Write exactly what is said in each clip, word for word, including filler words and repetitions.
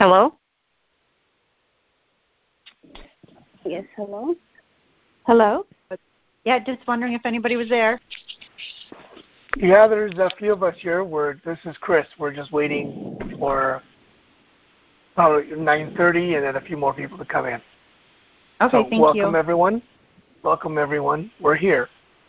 Hello? Yes, hello? Hello? Yeah, just wondering if anybody was there. Yeah, there's a few of us here. We're, this is Chris. We're just waiting for uh, nine thirty and then a few more people to come in. Okay, so thank welcome you. everyone. Welcome everyone. We're here.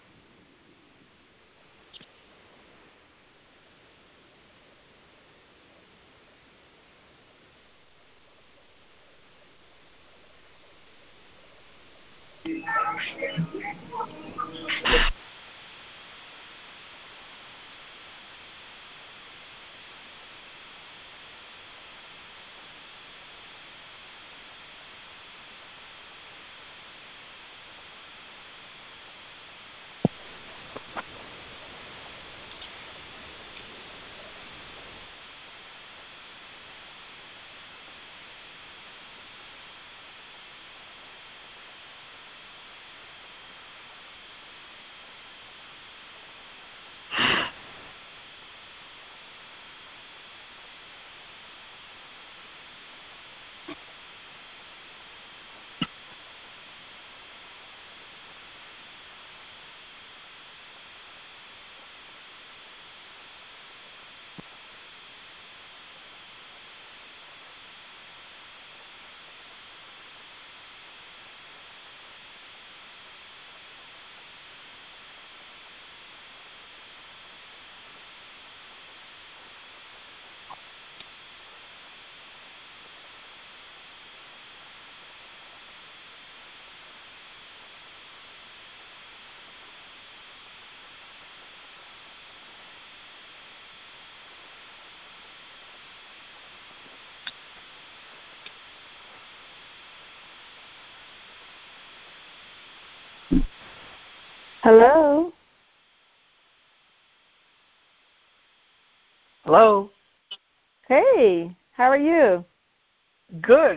Hello? Hello. Hey, how are you? Good.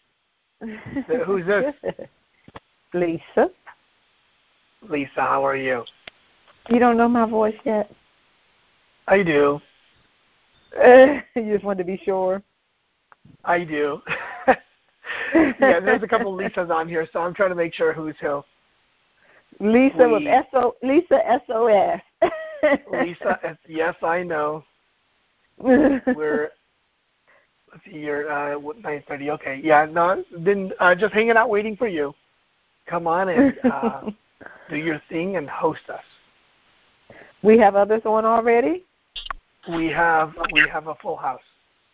Who's this? Lisa. Lisa, how are you? You don't know my voice yet? I do. Uh, you just wanted to be sure? I do. Yeah, there's a couple Lisas on here, so I'm trying to make sure who's who. Lisa we, with S O Lisa S O S. Lisa, yes, I know. We're let's see, you're uh, nine thirty. Okay, yeah, no, then uh, just hanging out, waiting for you. Come on and uh, do your thing and host us. We have others on already. We have we have a full house.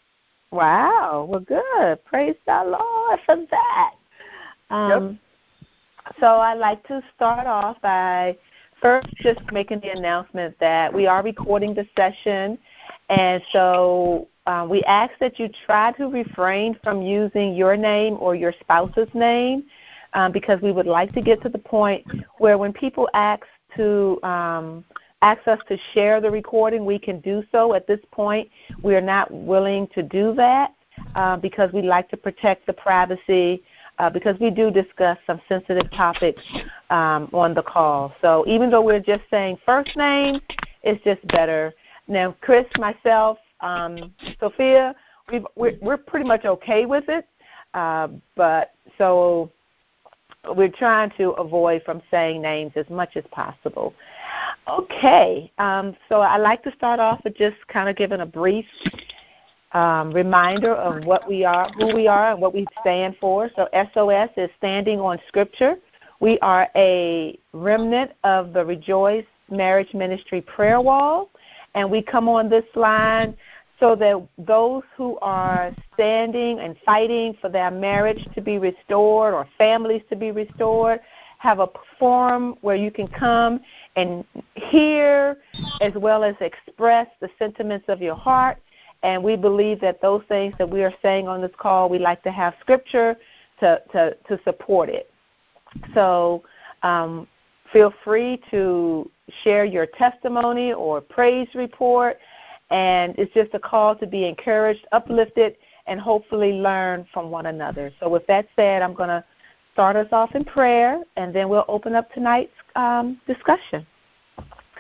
Wow, well, good. Praise the Lord for that. Um, yep. So I'd like to start off by first just making the announcement that we are recording the session, and so uh, we ask that you try to refrain from using your name or your spouse's name um, because we would like to get to the point where when people ask to um, ask us to share the recording, we can do so. At this point, we are not willing to do that uh, because we like to protect the privacy Uh, because we do discuss some sensitive topics um, on the call. So even though we're just saying first name, it's just better. Now, Chris, myself, um, Sophia, we've, we're, we're pretty much okay with it, uh, but so we're trying to avoid from saying names as much as possible. Okay, um, so I'd like to start off with just kind of giving a brief Um, reminder of what we are, who we are, and what we stand for. So S O S is Standing on Scripture. We are a remnant of the Rejoice Marriage Ministry Prayer Wall, and we come on this line so that those who are standing and fighting for their marriage to be restored or families to be restored have a forum where you can come and hear as well as express the sentiments of your heart. And we believe that those things that we are saying on this call, we like to have scripture to, to, to support it. So um, feel free to share your testimony or praise report. And it's just a call to be encouraged, uplifted, and hopefully learn from one another. So with that said, I'm going to start us off in prayer, and then we'll open up tonight's um, discussion.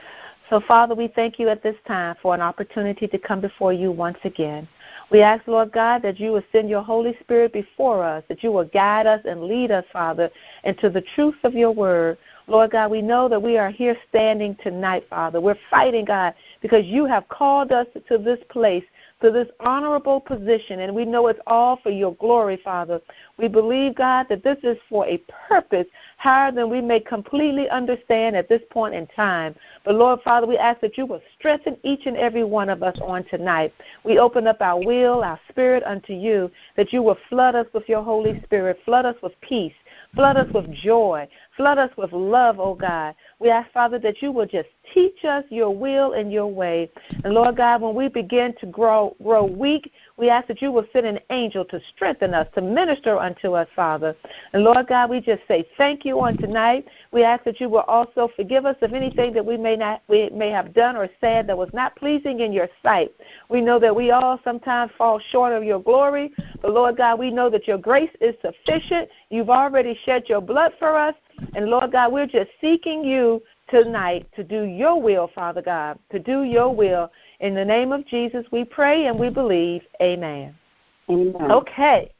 So, Father, we thank you at this time for an opportunity to come before you once again. We ask, Lord God, that you will send your Holy Spirit before us, that you will guide us and lead us, Father, into the truth of your word. Lord God, we know that we are here standing tonight, Father. We're fighting, God, because you have called us to this place, to this honorable position, and we know it's all for your glory, Father. We believe, God, that this is for a purpose higher than we may completely understand at this point in time. But, Lord, Father, we ask that you will strengthen each and every one of us on tonight. We open up our will, our spirit unto you, that you will flood us with your Holy Spirit, flood us with peace, flood us with joy, flood us with love, oh God. We ask, Father, that you will just teach us your will and your way. And, Lord God, when we begin to grow, grow weak, we ask that you will send an angel to strengthen us, to minister unto us, Father. And, Lord God, we just say thank you on tonight. We ask that you will also forgive us of anything that we may not we may have done or said that was not pleasing in your sight. We know that we all sometimes fall short of your glory, but, Lord God, we know that your grace is sufficient. You've already shed your blood for us. And, Lord God, we're just seeking you tonight to do your will, Father God, to do your will. In the name of Jesus, we pray and we believe. Amen. Amen. Okay.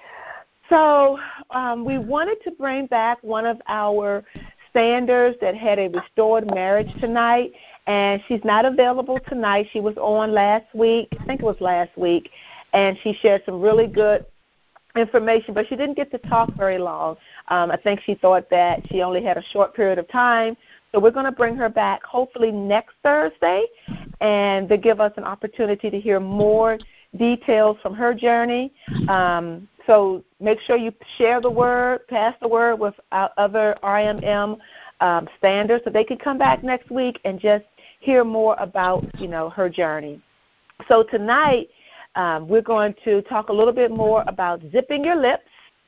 So um, we wanted to bring back one of our standards that had a restored marriage tonight, and she's not available tonight. She was on last week, I think it was last week, and she shared some really good information, but she didn't get to talk very long. Um, I think she thought that she only had a short period of time. So we're going to bring her back hopefully next Thursday and to give us an opportunity to hear more details from her journey. Um, so make sure you share the word, pass the word with other R M M um, standards so they can come back next week and just hear more about, you know, her journey. So tonight, Um, we're going to talk a little bit more about zipping your lips,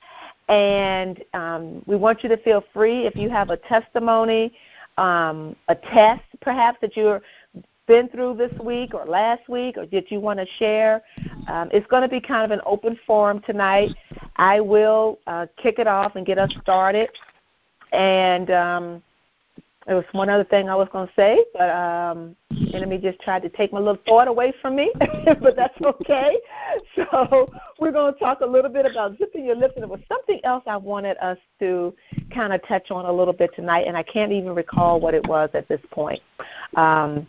and um, we want you to feel free if you have a testimony, um, a test perhaps that you've been through this week or last week or that you want to share. Um, it's going to be kind of an open forum tonight. I will uh, kick it off and get us started, and um, there was one other thing I was going to say, but um, the enemy just tried to take my little thought away from me, but that's okay. So we're going to talk a little bit about zipping your lips, and it was something else I wanted us to kind of touch on a little bit tonight, and I can't even recall what it was at this point. Um,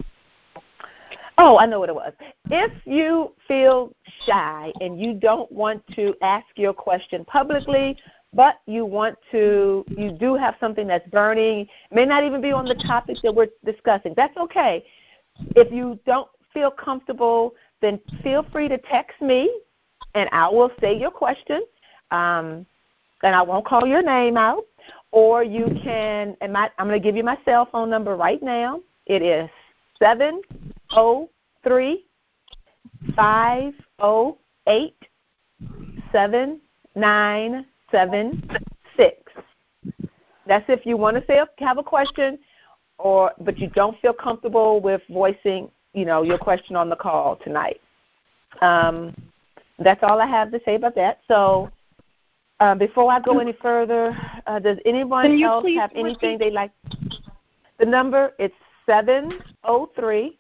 oh, I know what it was. If you feel shy and you don't want to ask your question publicly, but you want to, you do have something that's burning, may not even be on the topic that we're discussing. That's okay. If you don't feel comfortable, then feel free to text me, and I will say your question, um, and I won't call your name out. Or you can, and my, I'm going to give you my cell phone number right now. It is seven oh three, five oh eight, seven nine seven six. That's if you want to say have a question, or but you don't feel comfortable with voicing, you know, your question on the call tonight. Um, that's all I have to say about that. So uh, before I go any further, uh, does anyone else have anything repeat? They'd like? The number is seven oh three,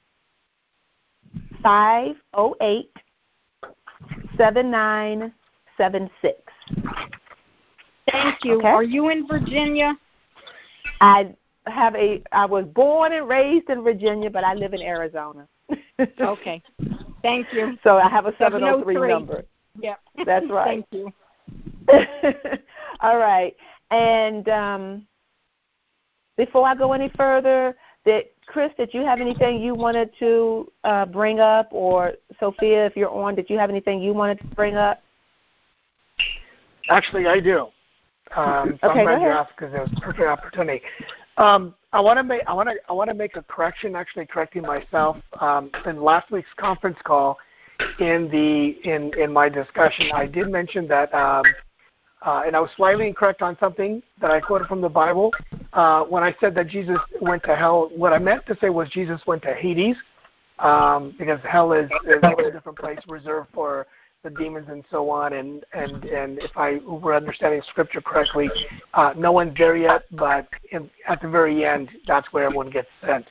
five oh eight, seven nine seven six. Thank you. Okay. Are you in Virginia? I have a. I was born and raised in Virginia, but I live in Arizona. Okay. Thank you. So I have a seven oh three number. Yep. That's right. Thank you. All right. And um, before I go any further, did Chris, did you have anything you wanted to uh, bring up, or Sophia, if you're on, did you have anything you wanted to bring up? Actually, I do. Um, so okay, I'm glad go you ahead. asked because it was a perfect opportunity. Um, I want to make I want to I want to make a correction. Actually, correcting myself um, in last week's conference call. In the in, in my discussion, I did mention that, um, uh, and I was slightly incorrect on something that I quoted from the Bible. Uh, when I said that Jesus went to hell, what I meant to say was Jesus went to Hades, um, because hell is, is a different place reserved for the demons and so on, and, and, and if I were understanding Scripture correctly, uh, no one's there yet, but in, at the very end, that's where everyone gets sent.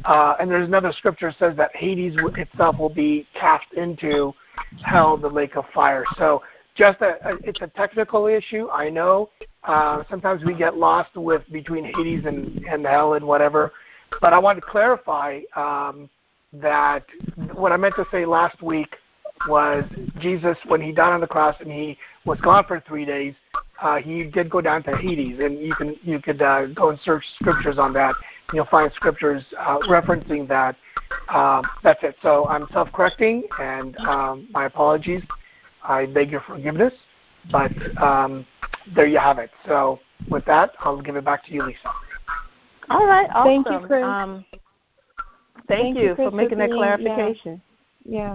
Uh, and there's another scripture that says that Hades itself will be cast into hell, the lake of fire. So just a, a it's a technical issue, I know. Uh, sometimes we get lost with between Hades and, and hell and whatever. But I want to clarify um, that what I meant to say last week was Jesus, when he died on the cross and he was gone for three days, uh, he did go down to Hades, and you can you could uh, go and search scriptures on that. And you'll find scriptures uh, referencing that. Um, that's it. So I'm self-correcting, and um, my apologies. I beg your forgiveness, but um, there you have it. So with that, I'll give it back to you, Lisa. All right, awesome. Thank you, Chris. Um, thank, thank you, you Chris, for making for that being, clarification. Yeah.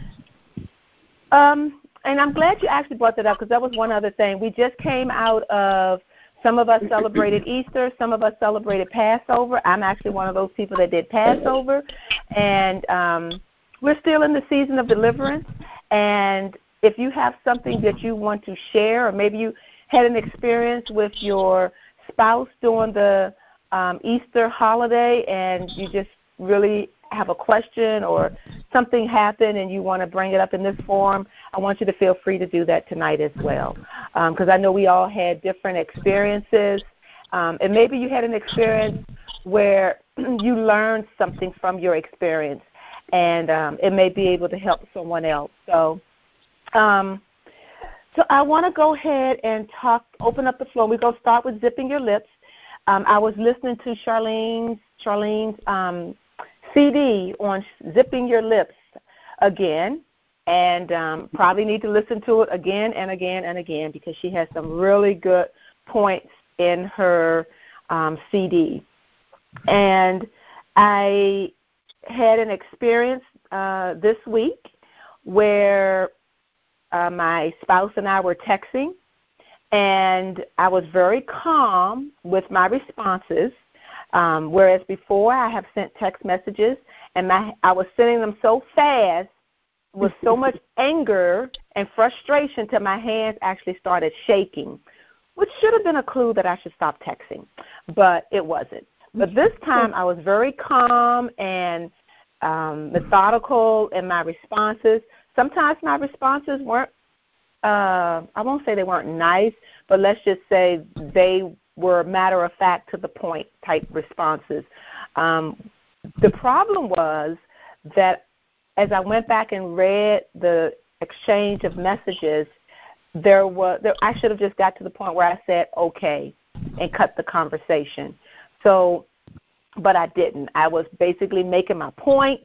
yeah. Um, and I'm glad you actually brought that up, because that was one other thing. We just came out of, some of us celebrated Easter, some of us celebrated Passover. I'm actually one of those people that did Passover. And um, we're still in the season of deliverance. And if you have something that you want to share, or maybe you had an experience with your spouse during the um, Easter holiday and you just really have a question, or something happened and you want to bring it up in this forum, I want you to feel free to do that tonight as well, because um, I know we all had different experiences, um, and maybe you had an experience where you learned something from your experience, and um, it may be able to help someone else. So um, so I want to go ahead and talk, open up the floor. We're going to start with Zipping Your Lips. Um, I was listening to Charlene's, Charlene's um, C D on Zipping Your Lips again, and um, probably need to listen to it again and again and again, because she has some really good points in her um, C D. And I had an experience uh, this week where uh, my spouse and I were texting, and I was very calm with my responses. Um, whereas before I have sent text messages, and my, I was sending them so fast with so much anger and frustration till my hands actually started shaking, which should have been a clue that I should stop texting, but it wasn't. But this time I was very calm and um, methodical in my responses. Sometimes my responses weren't, uh, I won't say they weren't nice, but let's just say they were matter-of-fact, to-the-point type responses. Um, the problem was that as I went back and read the exchange of messages, there was there, I should have just got to the point where I said, okay, and cut the conversation. So, but I didn't. I was basically making my point,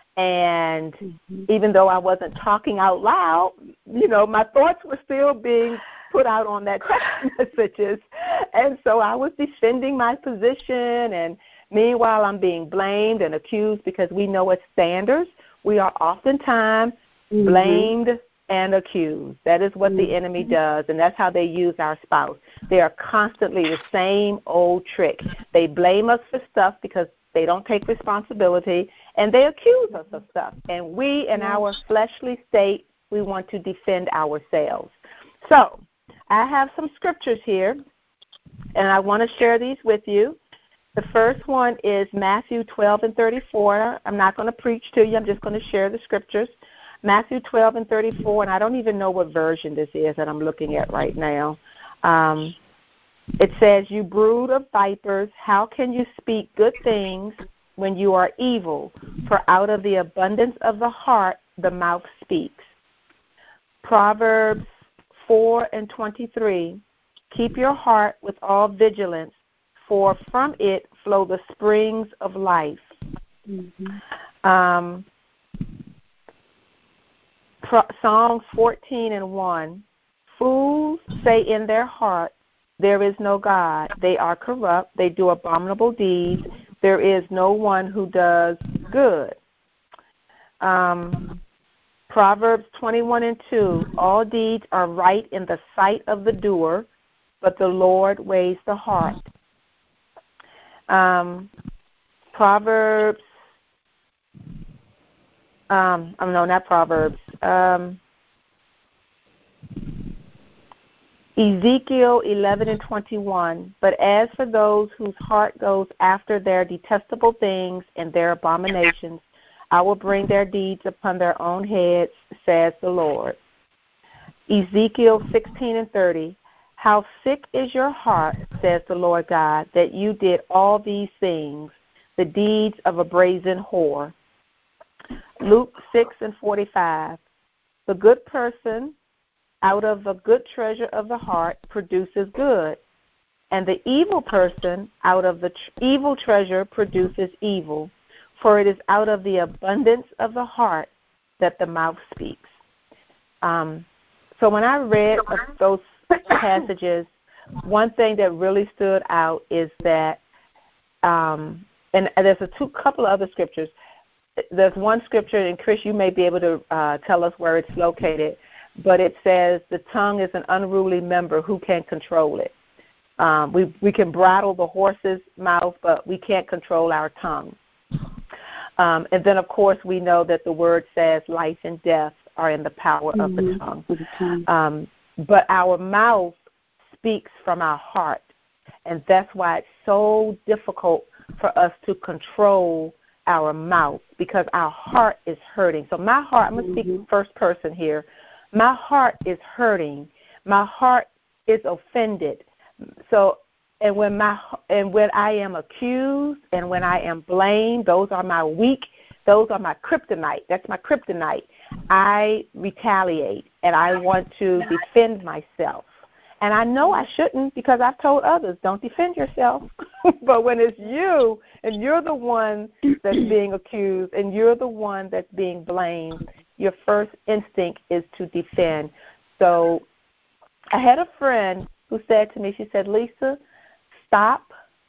and mm-hmm. even though I wasn't talking out loud, you know, my thoughts were still being put out on that text messages. And so I was defending my position, and meanwhile I'm being blamed and accused, because we know as Sanders, we are oftentimes mm-hmm. blamed and accused. That is what mm-hmm. the enemy does, and that's how they use our spouse. They are constantly the same old trick. They blame us for stuff because they don't take responsibility, and they accuse us of stuff. And we, in our fleshly state, we want to defend ourselves. So I have some scriptures here, and I want to share these with you. The first one is Matthew twelve and thirty-four. I'm not going to preach to you. I'm just going to share the scriptures. Matthew twelve and thirty-four, and I don't even know what version this is that I'm looking at right now. Um, it says, "You brood of vipers, how can you speak good things when you are evil? For out of the abundance of the heart, the mouth speaks." Proverbs four and twenty-three, "Keep your heart with all vigilance, for from it flow the springs of life." Mm-hmm. Um, Pro- Psalms fourteen and one, "Fools say in their heart, there is no God. They are corrupt. They do abominable deeds. There is no one who does good." Um, Proverbs twenty-one and two, "All deeds are right in the sight of the doer, but the Lord weighs the heart." Um, Proverbs, um, oh, no, not Proverbs. Um, Ezekiel eleven and twenty-one, but as for those whose heart goes after their detestable things and their abominations, I will bring their deeds upon their own heads, says the Lord. Ezekiel sixteen and thirty, how sick is your heart, says the Lord God, that you did all these things, the deeds of a brazen whore. Luke six and forty-five, the good person out of the good treasure of the heart produces good, and the evil person out of the tr- evil treasure produces evil, for it is out of the abundance of the heart that the mouth speaks. Um, so when I read those passages, one thing that really stood out is that, um, and there's a two couple of other scriptures. There's one scripture, and Chris, you may be able to uh, tell us where it's located, but it says the tongue is an unruly member. Who can control it? Um, we we can bridle the horse's mouth, but we can't control our tongue. Um, and then, of course, we know that the word says life and death are in the power mm-hmm. of the tongue. The tongue. Um, but our mouth speaks from our heart, and that's why it's so difficult for us to control our mouth, because our heart is hurting. So my heart, I'm going to speak first person here. My heart is hurting. My heart is offended. So, and when my and when I am accused and when I am blamed, those are my weak. Those are my kryptonite. That's my kryptonite. I retaliate and I want to defend myself. And I know I shouldn't, because I've told others, don't defend yourself. But when it's you and you're the one that's being accused and you're the one that's being blamed, your first instinct is to defend. So I had a friend who said to me, she said, Lisa, stop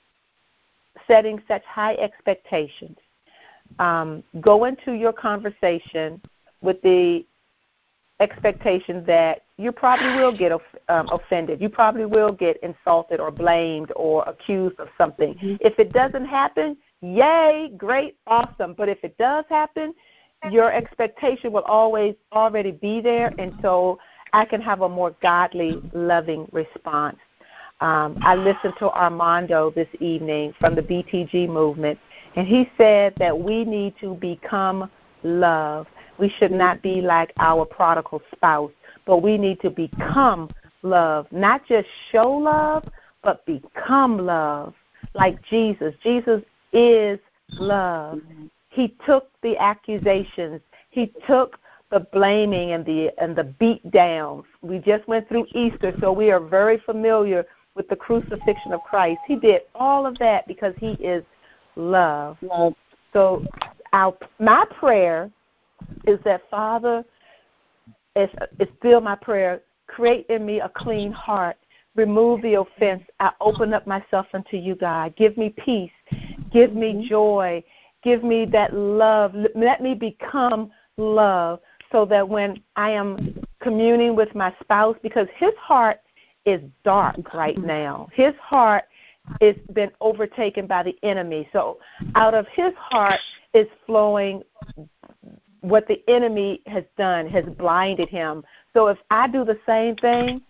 setting such high expectations. Um, go into your conversation with the expectation that you probably will get um, offended. You probably will get insulted or blamed or accused of something. Mm-hmm. If it doesn't happen, yay, great, awesome. But if it does happen, your expectation will always already be there, and so I can have a more godly, loving response. Um, I listened to Armando this evening from the B T G movement, and he said that we need to become love. We should not be like our prodigal spouse, but we need to become love. Not just show love, but become love, like Jesus. Jesus is love. He took the accusations. He took the blaming and the and the beat downs. We just went through Easter, so we are very familiar with the crucifixion of Christ. He did all of that because he is love. love. So our, my prayer is that, Father, it's, it's still my prayer, create in me a clean heart, remove the offense. I open up myself unto you, God. Give me peace. Give me joy. Give me that love. Let me become love, so that when I am communing with my spouse, because his heart is dark right now. His heart has been overtaken by the enemy. So out of his heart is flowing what the enemy has done, has blinded him. So if I do the same thing,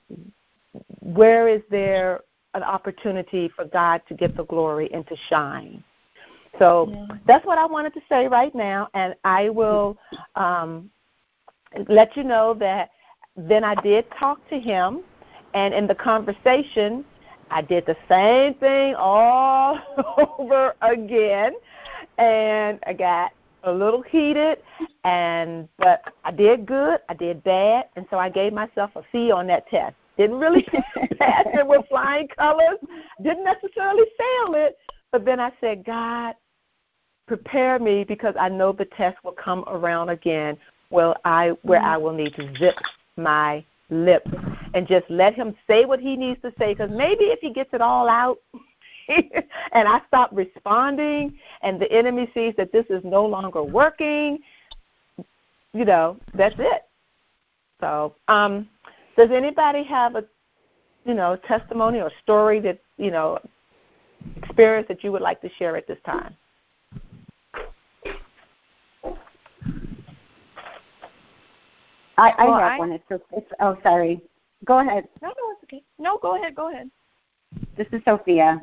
where is there an opportunity for God to get the glory and to shine? So yeah. That's what I wanted to say right now, and I will um, let you know that then I did talk to him, and in the conversation, I did the same thing all over again, and I got a little heated, and but I did good, I did bad, and so I gave myself a C on that test. Didn't really pass it with flying colors, didn't necessarily fail it, but then I said, God, prepare me, because I know the test will come around again where I, where I will need to zip my lips and just let him say what he needs to say, because maybe if he gets it all out and I stop responding and the enemy sees that this is no longer working, you know, that's it. So um, does anybody have a, you know, testimony or story that, you know, experience that you would like to share at this time? I, I well, have I, one. It's, it's oh, sorry. Go ahead. No, no, it's okay. No, go ahead. Go ahead. This is Sophia.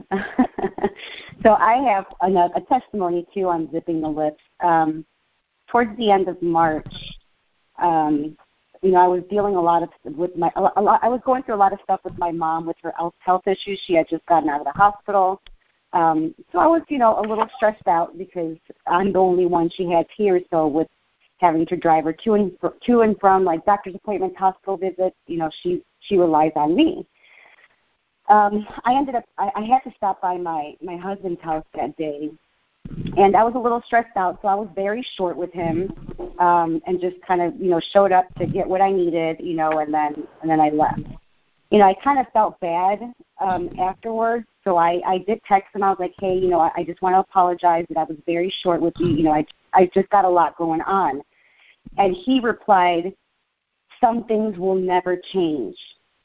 So I have a, a testimony, too, on zipping the lips. Um, towards the end of March, um, you know, I was dealing a lot of with my. A lot, I was going through a lot of stuff with my mom with her health issues. She had just gotten out of the hospital, um, so I was, you know, a little stressed out because I'm the only one she had here. So with having to drive her to and to and from like doctor's appointments, hospital visits, you know, she she relies on me. Um, I ended up. I, I had to stop by my my husband's house that day. And I was a little stressed out, so I was very short with him, um, and just kind of, you know, showed up to get what I needed, you know, and then and then I left. You know, I kind of felt bad um, afterwards, so I, I did text him. I was like, hey, you know, I, I just want to apologize that I was very short with you. You know, I I just got a lot going on. And he replied, some things will never change.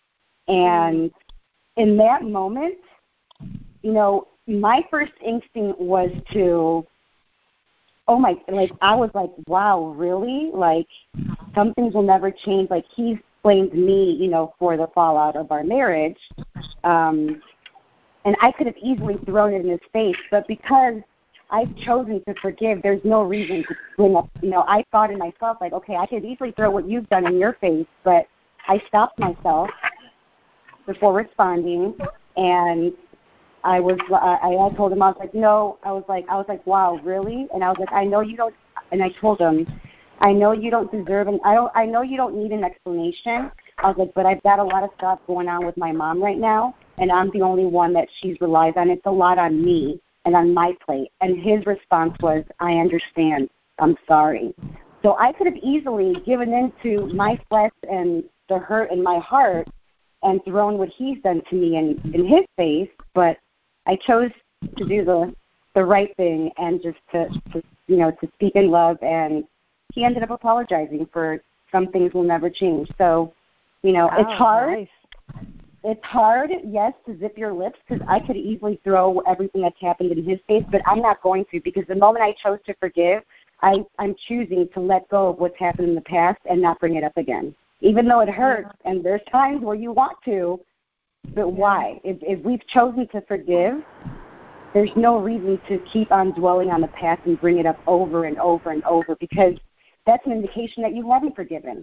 And in that moment, you know, my first instinct was to, oh my, like, I was like, wow, really? Like, some things will never change. Like, he blamed me, you know, for the fallout of our marriage. Um, and I could have easily thrown it in his face, but because I've chosen to forgive, there's no reason to bring up, you know, I thought in myself, like, okay, I could easily throw what you've done in your face, but I stopped myself before responding, and I was, uh, I told him, I was like, no, I was like, I was like, wow, really? And I was like, I know you don't, and I told him, I know you don't deserve, and I don't, I know you don't need an explanation. I was like, but I've got a lot of stuff going on with my mom right now, and I'm the only one that she relies on. It's a lot on me and on my plate. And his response was, I understand. I'm sorry. So I could have easily given in to my flesh and the hurt in my heart and thrown what he's done to me in, in his face, but I chose to do the the right thing and just to, to, you know, to speak in love, and he ended up apologizing for some things will never change. So, you know, wow, it's hard. Nice. It's hard, yes, to zip your lips because I could easily throw everything that's happened in his face, but I'm not going to, because the moment I chose to forgive, I, I'm choosing to let go of what's happened in the past and not bring it up again, even though it hurts, yeah. And there's times where you want to. But why? If, if we've chosen to forgive, there's no reason to keep on dwelling on the past and bring it up over and over and over, because that's an indication that you haven't forgiven.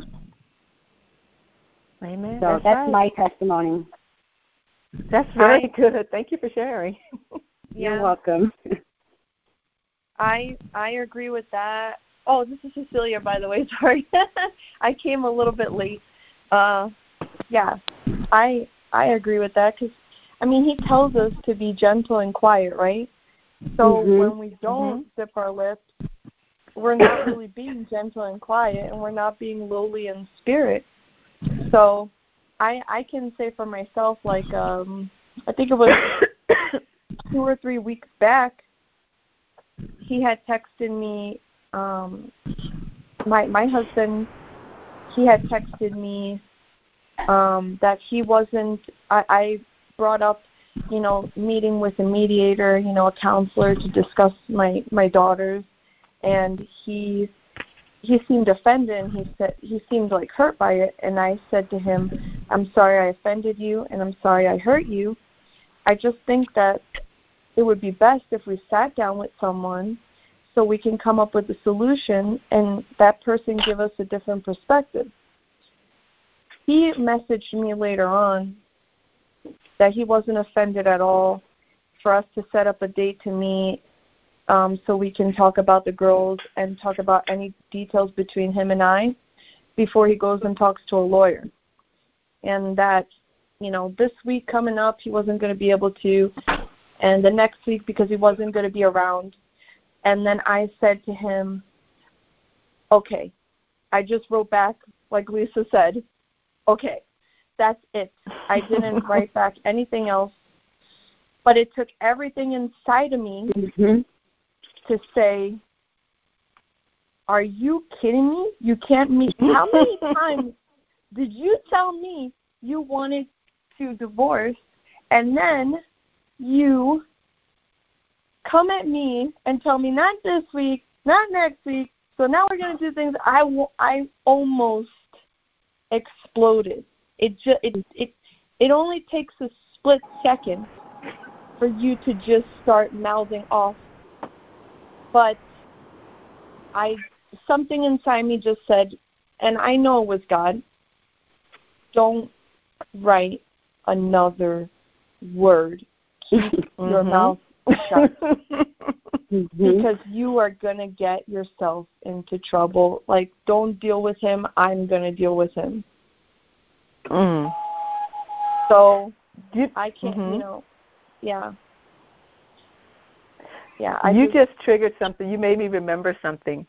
Amen. So that's that's right. my testimony. That's very good. Thank you for sharing. You're yeah. welcome. I I agree with that. Oh, this is Cecilia, by the way. Sorry. I came a little bit late. Uh, yeah, I I agree with that because, I mean, he tells us to be gentle and quiet, right? So mm-hmm. when we don't mm-hmm. zip our lips, we're not really being gentle and quiet, and we're not being lowly in spirit. So I I can say for myself, like, um, I think it was two or three weeks back, he had texted me, um, my my husband, he had texted me um, that he wasn't, I, I brought up, you know, meeting with a mediator, you know, a counselor to discuss my, my daughters, and he he seemed offended, and he said he seemed like hurt by it, and I said to him, I'm sorry I offended you, and I'm sorry I hurt you. I just think that it would be best if we sat down with someone so we can come up with a solution and that person give us a different perspective. He messaged me later on that he wasn't offended at all for us to set up a date to meet um, so we can talk about the girls and talk about any details between him and I before he goes and talks to a lawyer. And that, you know, this week coming up he wasn't going to be able to, and the next week because he wasn't going to be around. And then I said to him, okay, I just wrote back like Lisa said, okay, that's it. I didn't write back anything else. But it took everything inside of me mm-hmm. to say, are you kidding me? You can't meet. How many times did you tell me you wanted to divorce, and then you come at me and tell me not this week, not next week, so now we're going to do things. I, w- I almost exploded It just it it it only takes a split second for you to just start mouthing off. But I something inside me just said, and I know it was God, don't write another word. Keep mm-hmm. your mouth shut. mm-hmm. Because you are going to get yourself into trouble. Like, don't deal with him. I'm going to deal with him. Mm. So I can't, mm-hmm. you know, yeah. Yeah. I you just, just triggered something. You made me remember something.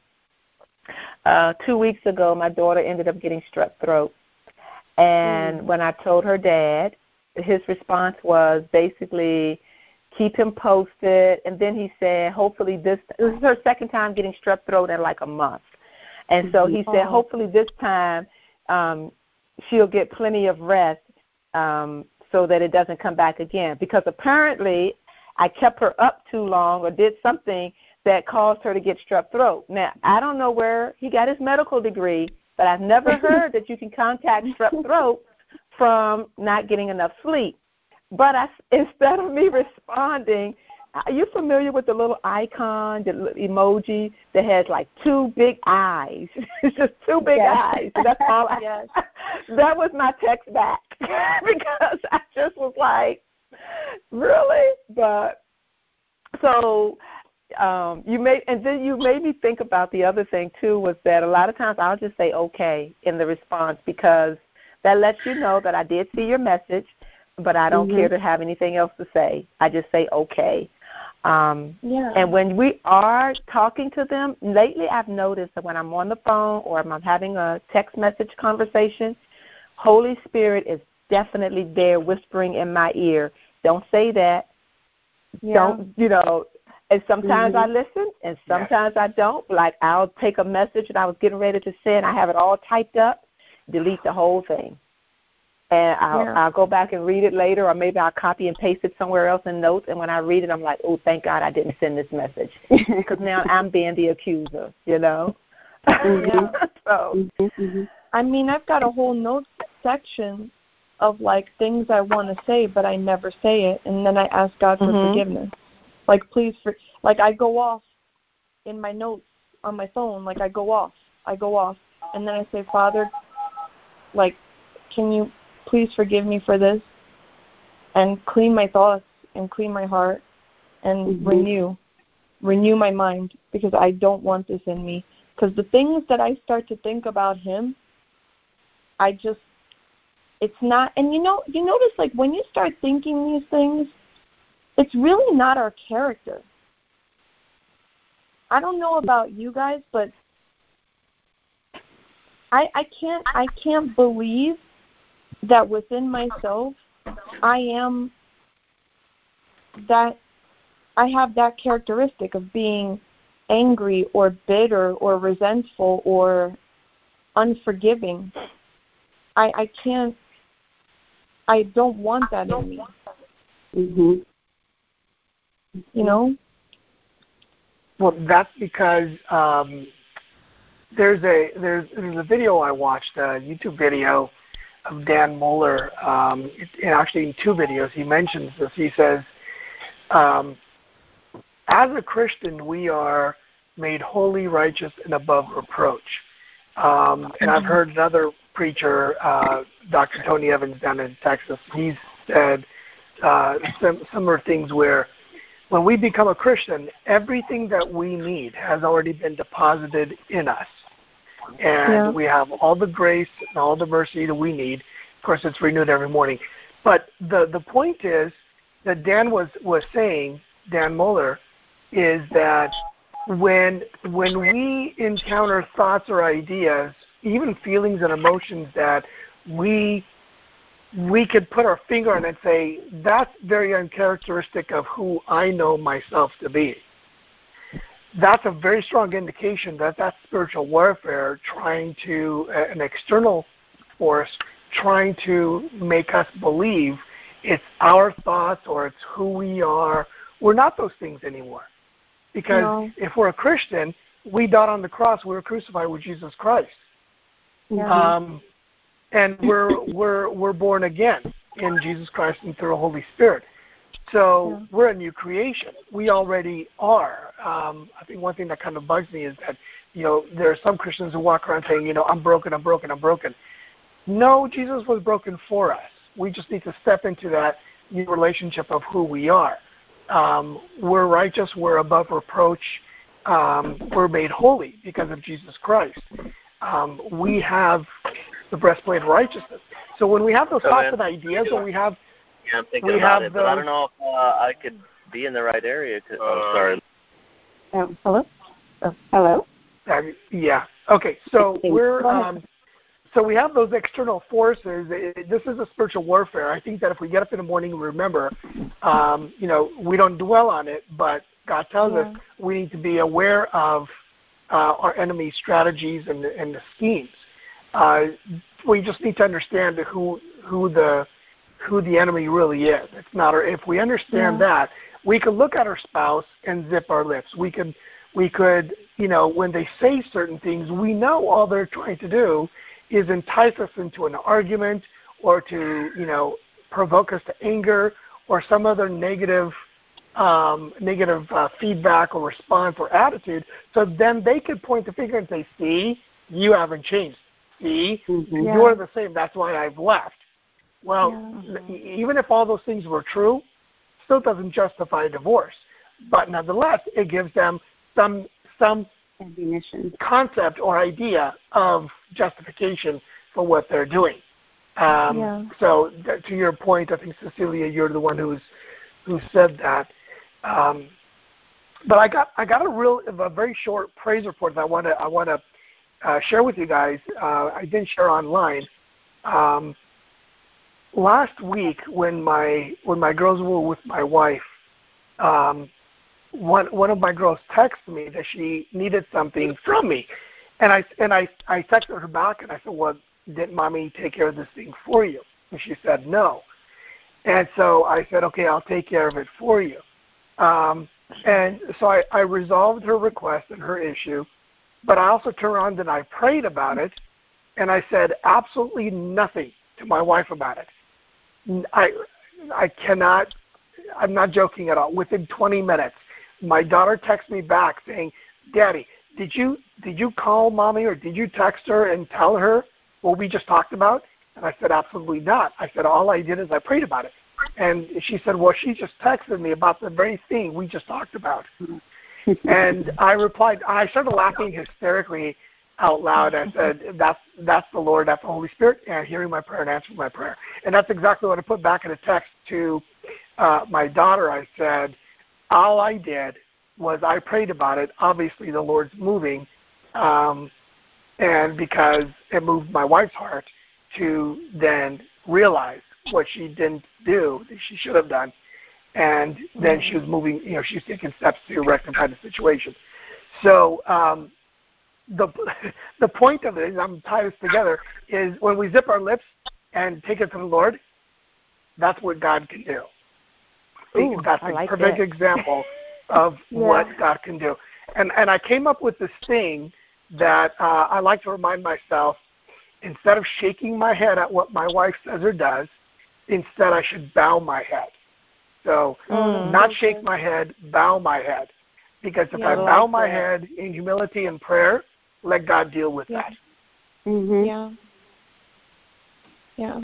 Uh, two weeks ago, my daughter ended up getting strep throat. And mm. when I told her dad, his response was basically, keep him posted. And then he said, hopefully this, this is her second time getting strep throat in like a month. And so he said, hopefully this time um, she'll get plenty of rest um, so that it doesn't come back again. Because apparently I kept her up too long or did something that caused her to get strep throat. Now, I don't know where he got his medical degree, but I've never heard that you can contact strep throat from not getting enough sleep. But I, instead of me responding, are you familiar with the little icon, the little emoji that has like two big eyes? It's just two big yes. eyes. That's all I yes. That was my text back because I just was like, really? But so um, you made, and then you made me think about the other thing too, was that a lot of times I'll just say okay in the response because that lets you know that I did see your message, but I don't mm-hmm. care to have anything else to say. I just say okay. Um, yeah. And when we are talking to them, lately I've noticed that when I'm on the phone or I'm having a text message conversation, Holy Spirit is definitely there whispering in my ear, don't say that. Yeah. Don't, you know, and sometimes mm-hmm. I listen and sometimes yeah. I don't. Like I'll take a message that I was getting ready to send, I have it all typed up, delete the whole thing. And I'll, yeah. I'll go back and read it later, or maybe I'll copy and paste it somewhere else in notes. And when I read it, I'm like, oh, thank God I didn't send this message. Because now I'm being the accuser, you know? Yeah. so, mm-hmm. I mean, I've got a whole notes section of, like, things I want to say, but I never say it. And then I ask God for mm-hmm. forgiveness. Like, please, for, like, I go off in my notes on my phone. Like, I go off. I go off. And then I say, Father, like, can you please forgive me for this and clean my thoughts and clean my heart and mm-hmm. renew, renew my mind because I don't want this in me. Because the things that I start to think about him, I just, it's not, and you know, you notice like when you start thinking these things, it's really not our character. I don't know about you guys, but I, I can't, I can't believe that within myself, I am that, I have that characteristic of being angry or bitter or resentful or unforgiving. I, I can't, I don't want that in me. Mm-hmm. You know? Well, that's because um, there's a there's there's a video I watched, a YouTube video of Dan Mohler, um, and actually in two videos he mentions this. He says, um, as a Christian, we are made holy, righteous, and above reproach. Um, and I've heard another preacher, uh, Doctor Tony Evans down in Texas, he's said uh, some, similar things where when we become a Christian, everything that we need has already been deposited in us. And yeah. we have all the grace and all the mercy that we need. Of course, it's renewed every morning. But the, the point is that Dan was, was saying, Dan Mohler, is that when when we encounter thoughts or ideas, even feelings and emotions that we we could put our finger on and say, that's very uncharacteristic of who I know myself to be. That's a very strong indication that that's spiritual warfare trying to, uh, an external force trying to make us believe it's our thoughts or it's who we are. We're not those things anymore. Because no. if we're a Christian, we died on the cross, we were crucified with Jesus Christ. Yeah. Um, and we're we're we're born again in Jesus Christ and through the Holy Spirit. So yeah. we're a new creation. We already are. Um, I think one thing that kind of bugs me is that, you know, there are some Christians who walk around saying, you know, I'm broken, I'm broken, I'm broken. No, Jesus was broken for us. We just need to step into that new relationship of who we are. Um, we're righteous. We're above reproach. Um, we're made holy because of Jesus Christ. Um, we have the breastplate of righteousness. So when we have those so thoughts and ideas, when we have yeah, I'm thinking about it, but I don't know if uh, I could be in the right area. Cause, uh, oh, sorry. Um, hello. Oh, hello. Uh, yeah. Okay. So we're um, so we have those external forces. It, this is a spiritual warfare. I think that if we get up in the morning and remember, um, you know, we don't dwell on it, but God tells yeah. us we need to be aware of uh, our enemy's strategies and, and the schemes. Uh, we just need to understand who who the who the enemy really is. It's not our, if we understand yeah. that, we could look at our spouse and zip our lips. We could we could you know, when they say certain things, we know all they're trying to do is entice us into an argument or to, you know, provoke us to anger or some other negative um, negative uh, feedback or response or attitude. So then they could point the finger and say, see, you haven't changed. See, mm-hmm. yeah. you're the same. That's why I've left. Well, yeah. even if all those things were true, still doesn't justify a divorce. But nonetheless, it gives them some some ammunition, concept or idea of justification for what they're doing. Um, yeah. So th- to your point, I think, Cecilia, you're the one who's who said that. Um, but I got I got a real a very short praise report that I want to I want to uh, share with you guys. Uh, I didn't share online. Um, last week, when my when my girls were with my wife, um, one one of my girls texted me that she needed something from me, and I and I I texted her back and I said, "Well, didn't mommy take care of this thing for you?" And she said, "No." And so I said, "Okay, I'll take care of it for you." Um, and so I, I resolved her request and her issue, but I also turned around and I prayed about it, and I said absolutely nothing to my wife about it. I I cannot. I'm not joking at all. Within twenty minutes, my daughter texted me back saying, "Daddy, did you did you call mommy or did you text her and tell her what we just talked about?" And I said, "Absolutely not." I said, "All I did is I prayed about it." And she said, "Well, she just texted me about the very thing we just talked about." And I replied, I started laughing hysterically out loud. I said, that's that's the Lord, that's the Holy Spirit, and hearing my prayer and answering my prayer. And that's exactly what I put back in a text to uh, my daughter. I said, all I did was I prayed about it. Obviously, the Lord's moving, um, and because it moved my wife's heart to then realize what she didn't do that she should have done, and then she was moving, you know, she was taking steps to rectify the situation. So um, the the point of it, is, I'm tying this together, is when we zip our lips and take it to the Lord, that's what God can do. Ooh, that's I a like perfect that. example of yeah. what God can do. And and I came up with this thing that uh, I like to remind myself, instead of shaking my head at what my wife says or does, instead I should bow my head. So mm, not shake good. my head, bow my head. Because if yeah, I bow like my that. head in humility and prayer, let God deal with yeah. that. Mm-hmm. Yeah. Yeah.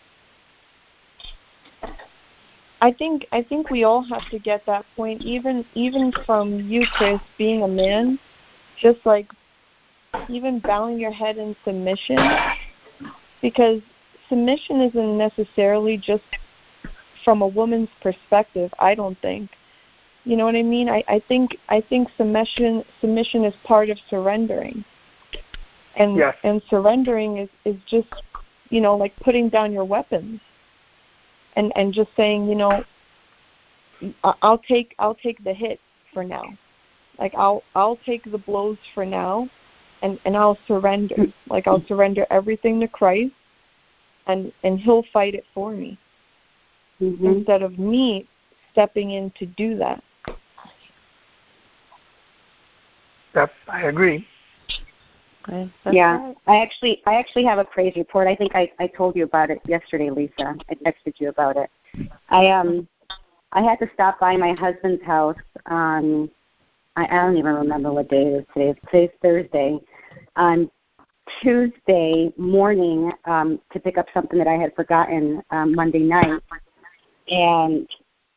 I think I think we all have to get that point, even even from you, Chris, being a man, just like even bowing your head in submission, because submission isn't necessarily just from a woman's perspective, I don't think. You know what I mean? I, I think I think submission submission is part of surrendering. And yes. and surrendering is, is just, you know, like putting down your weapons and, and just saying, you know, I'll take I'll take the hit for now. Like I'll I'll take the blows for now and, and I'll surrender. Like I'll surrender everything to Christ and, and he'll fight it for me. Mm-hmm. Instead of me stepping in to do that. Yep, I agree. Okay, that's yeah, right. I actually I actually have a praise report. I think I, I told you about it yesterday, Lisa. I texted you about it. I um I had to stop by my husband's house on I, I don't even remember what day it is today. Today's Thursday. On Tuesday morning um, to pick up something that I had forgotten um, Monday night, and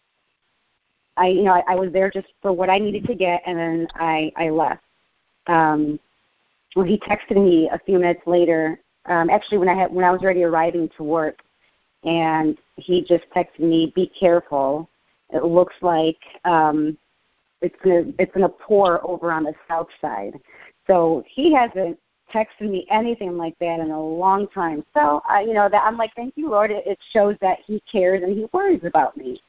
I you know I, I was there just for what I needed to get, and then I I left. Um, Well, he texted me a few minutes later. Um, actually, when I had when I was already arriving to work, and he just texted me, "Be careful. It looks like um, it's gonna it's gonna pour over on the south side." So he hasn't texted me anything like that in a long time. So I, you know, that I'm like, thank you, Lord. It, it shows that he cares and he worries about me.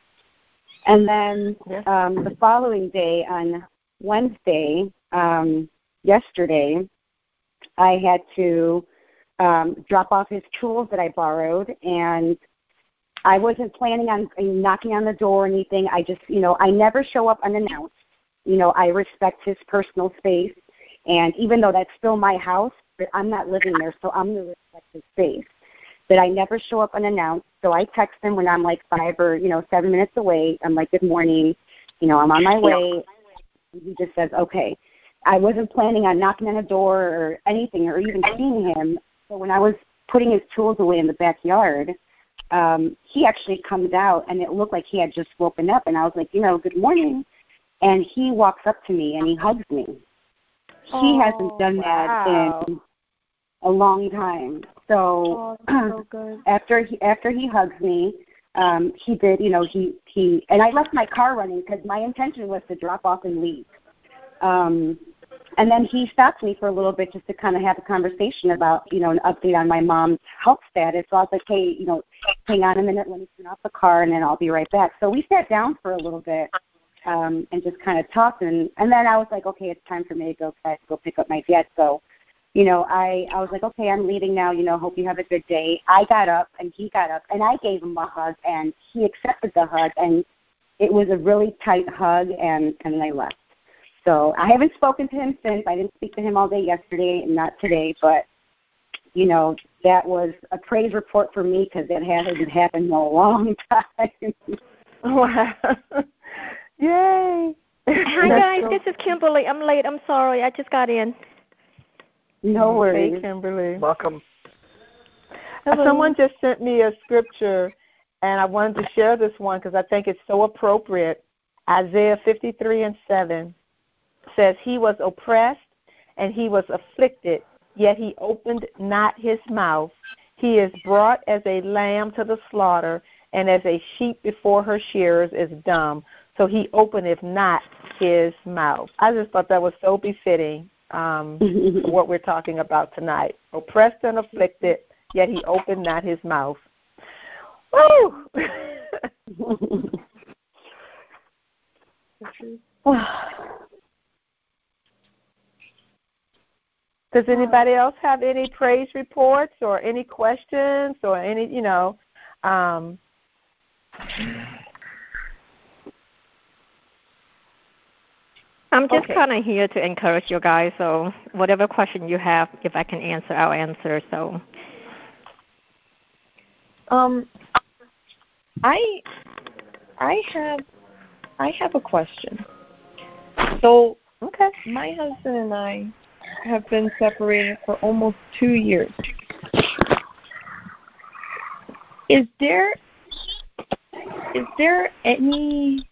And then um, the following day, on Wednesday. Um, Yesterday, I had to um, drop off his tools that I borrowed, and I wasn't planning on knocking on the door or anything. I just, you know, I never show up unannounced. You know, I respect his personal space, and even though that's still my house, but I'm not living there, so I'm going to respect his space. But I never show up unannounced, so I text him when I'm like five or, you know, seven minutes away. I'm like, good morning, you know, I'm on my way. And he just says, okay. I wasn't planning on knocking on a door or anything or even seeing him. So when I was putting his tools away in the backyard, um, he actually comes out, and it looked like he had just woken up. And I was like, you know, good morning. And he walks up to me, and he hugs me. Oh, he hasn't done wow. that in a long time. So, oh, that's so good. after he after he hugs me, um, he did, you know, he, he – and I left my car running because my intention was to drop off and leave. Um, and then he stopped me for a little bit just to kind of have a conversation about, you know, an update on my mom's health status. So I was like, hey, you know, hang on a minute, let me turn off the car, and then I'll be right back. So we sat down for a little bit um, and just kind of talked. And, and then I was like, okay, it's time for me to go, I have to go pick up my dad. So, you know, I, I was like, okay, I'm leaving now. You know, hope you have a good day. I got up, and he got up, and I gave him a hug, and he accepted the hug. And it was a really tight hug, and, and then I left. So I haven't spoken to him since. I didn't speak to him all day yesterday and not today, but, you know, that was a praise report for me because that hasn't happened in a long time. Wow. Yay. Hi, guys. This is Kimberly. I'm late. I'm sorry. I just got in. No worries. Hey, Kimberly. Welcome. Hello. Someone just sent me a scripture, and I wanted to share this one because I think it's so appropriate. Isaiah fifty-three and seven. Says he was oppressed and he was afflicted, yet he opened not his mouth. He is brought as a lamb to the slaughter, and as a sheep before her shearers is dumb. So he openeth not his mouth. I just thought that was so befitting um, for what we're talking about tonight. Oppressed and afflicted, yet he opened not his mouth. Woo! Does anybody else have any praise reports or any questions or any, you know? Um, I'm just okay. kind of here to encourage you guys. So whatever question you have, if I can answer, I'll answer. So, Um, I I have I have a question. So, okay, my husband and I have been separated for almost two years. Is there is there any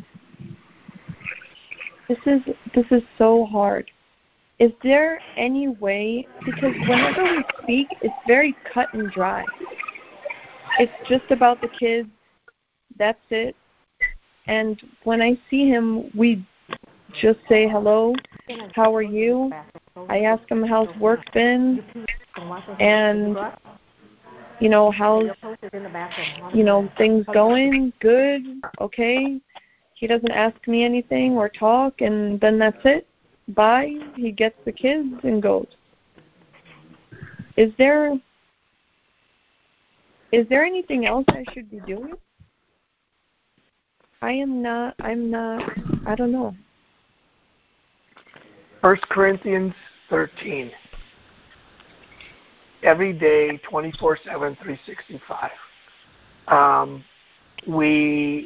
this is this is so hard. Is there any way, because whenever we speak, it's very cut and dry. It's just about the kids. That's it. And when I see him, we just say hello. How are you? I ask him how's work been, and you know how's you know things going. Good, okay. He doesn't ask me anything or talk, and then that's it. Bye. He gets the kids and goes. Is there is there anything else I should be doing? I am not. I'm not. I don't know. First Corinthians thirteen. every day, twenty-four seven, three sixty-five. Um, we,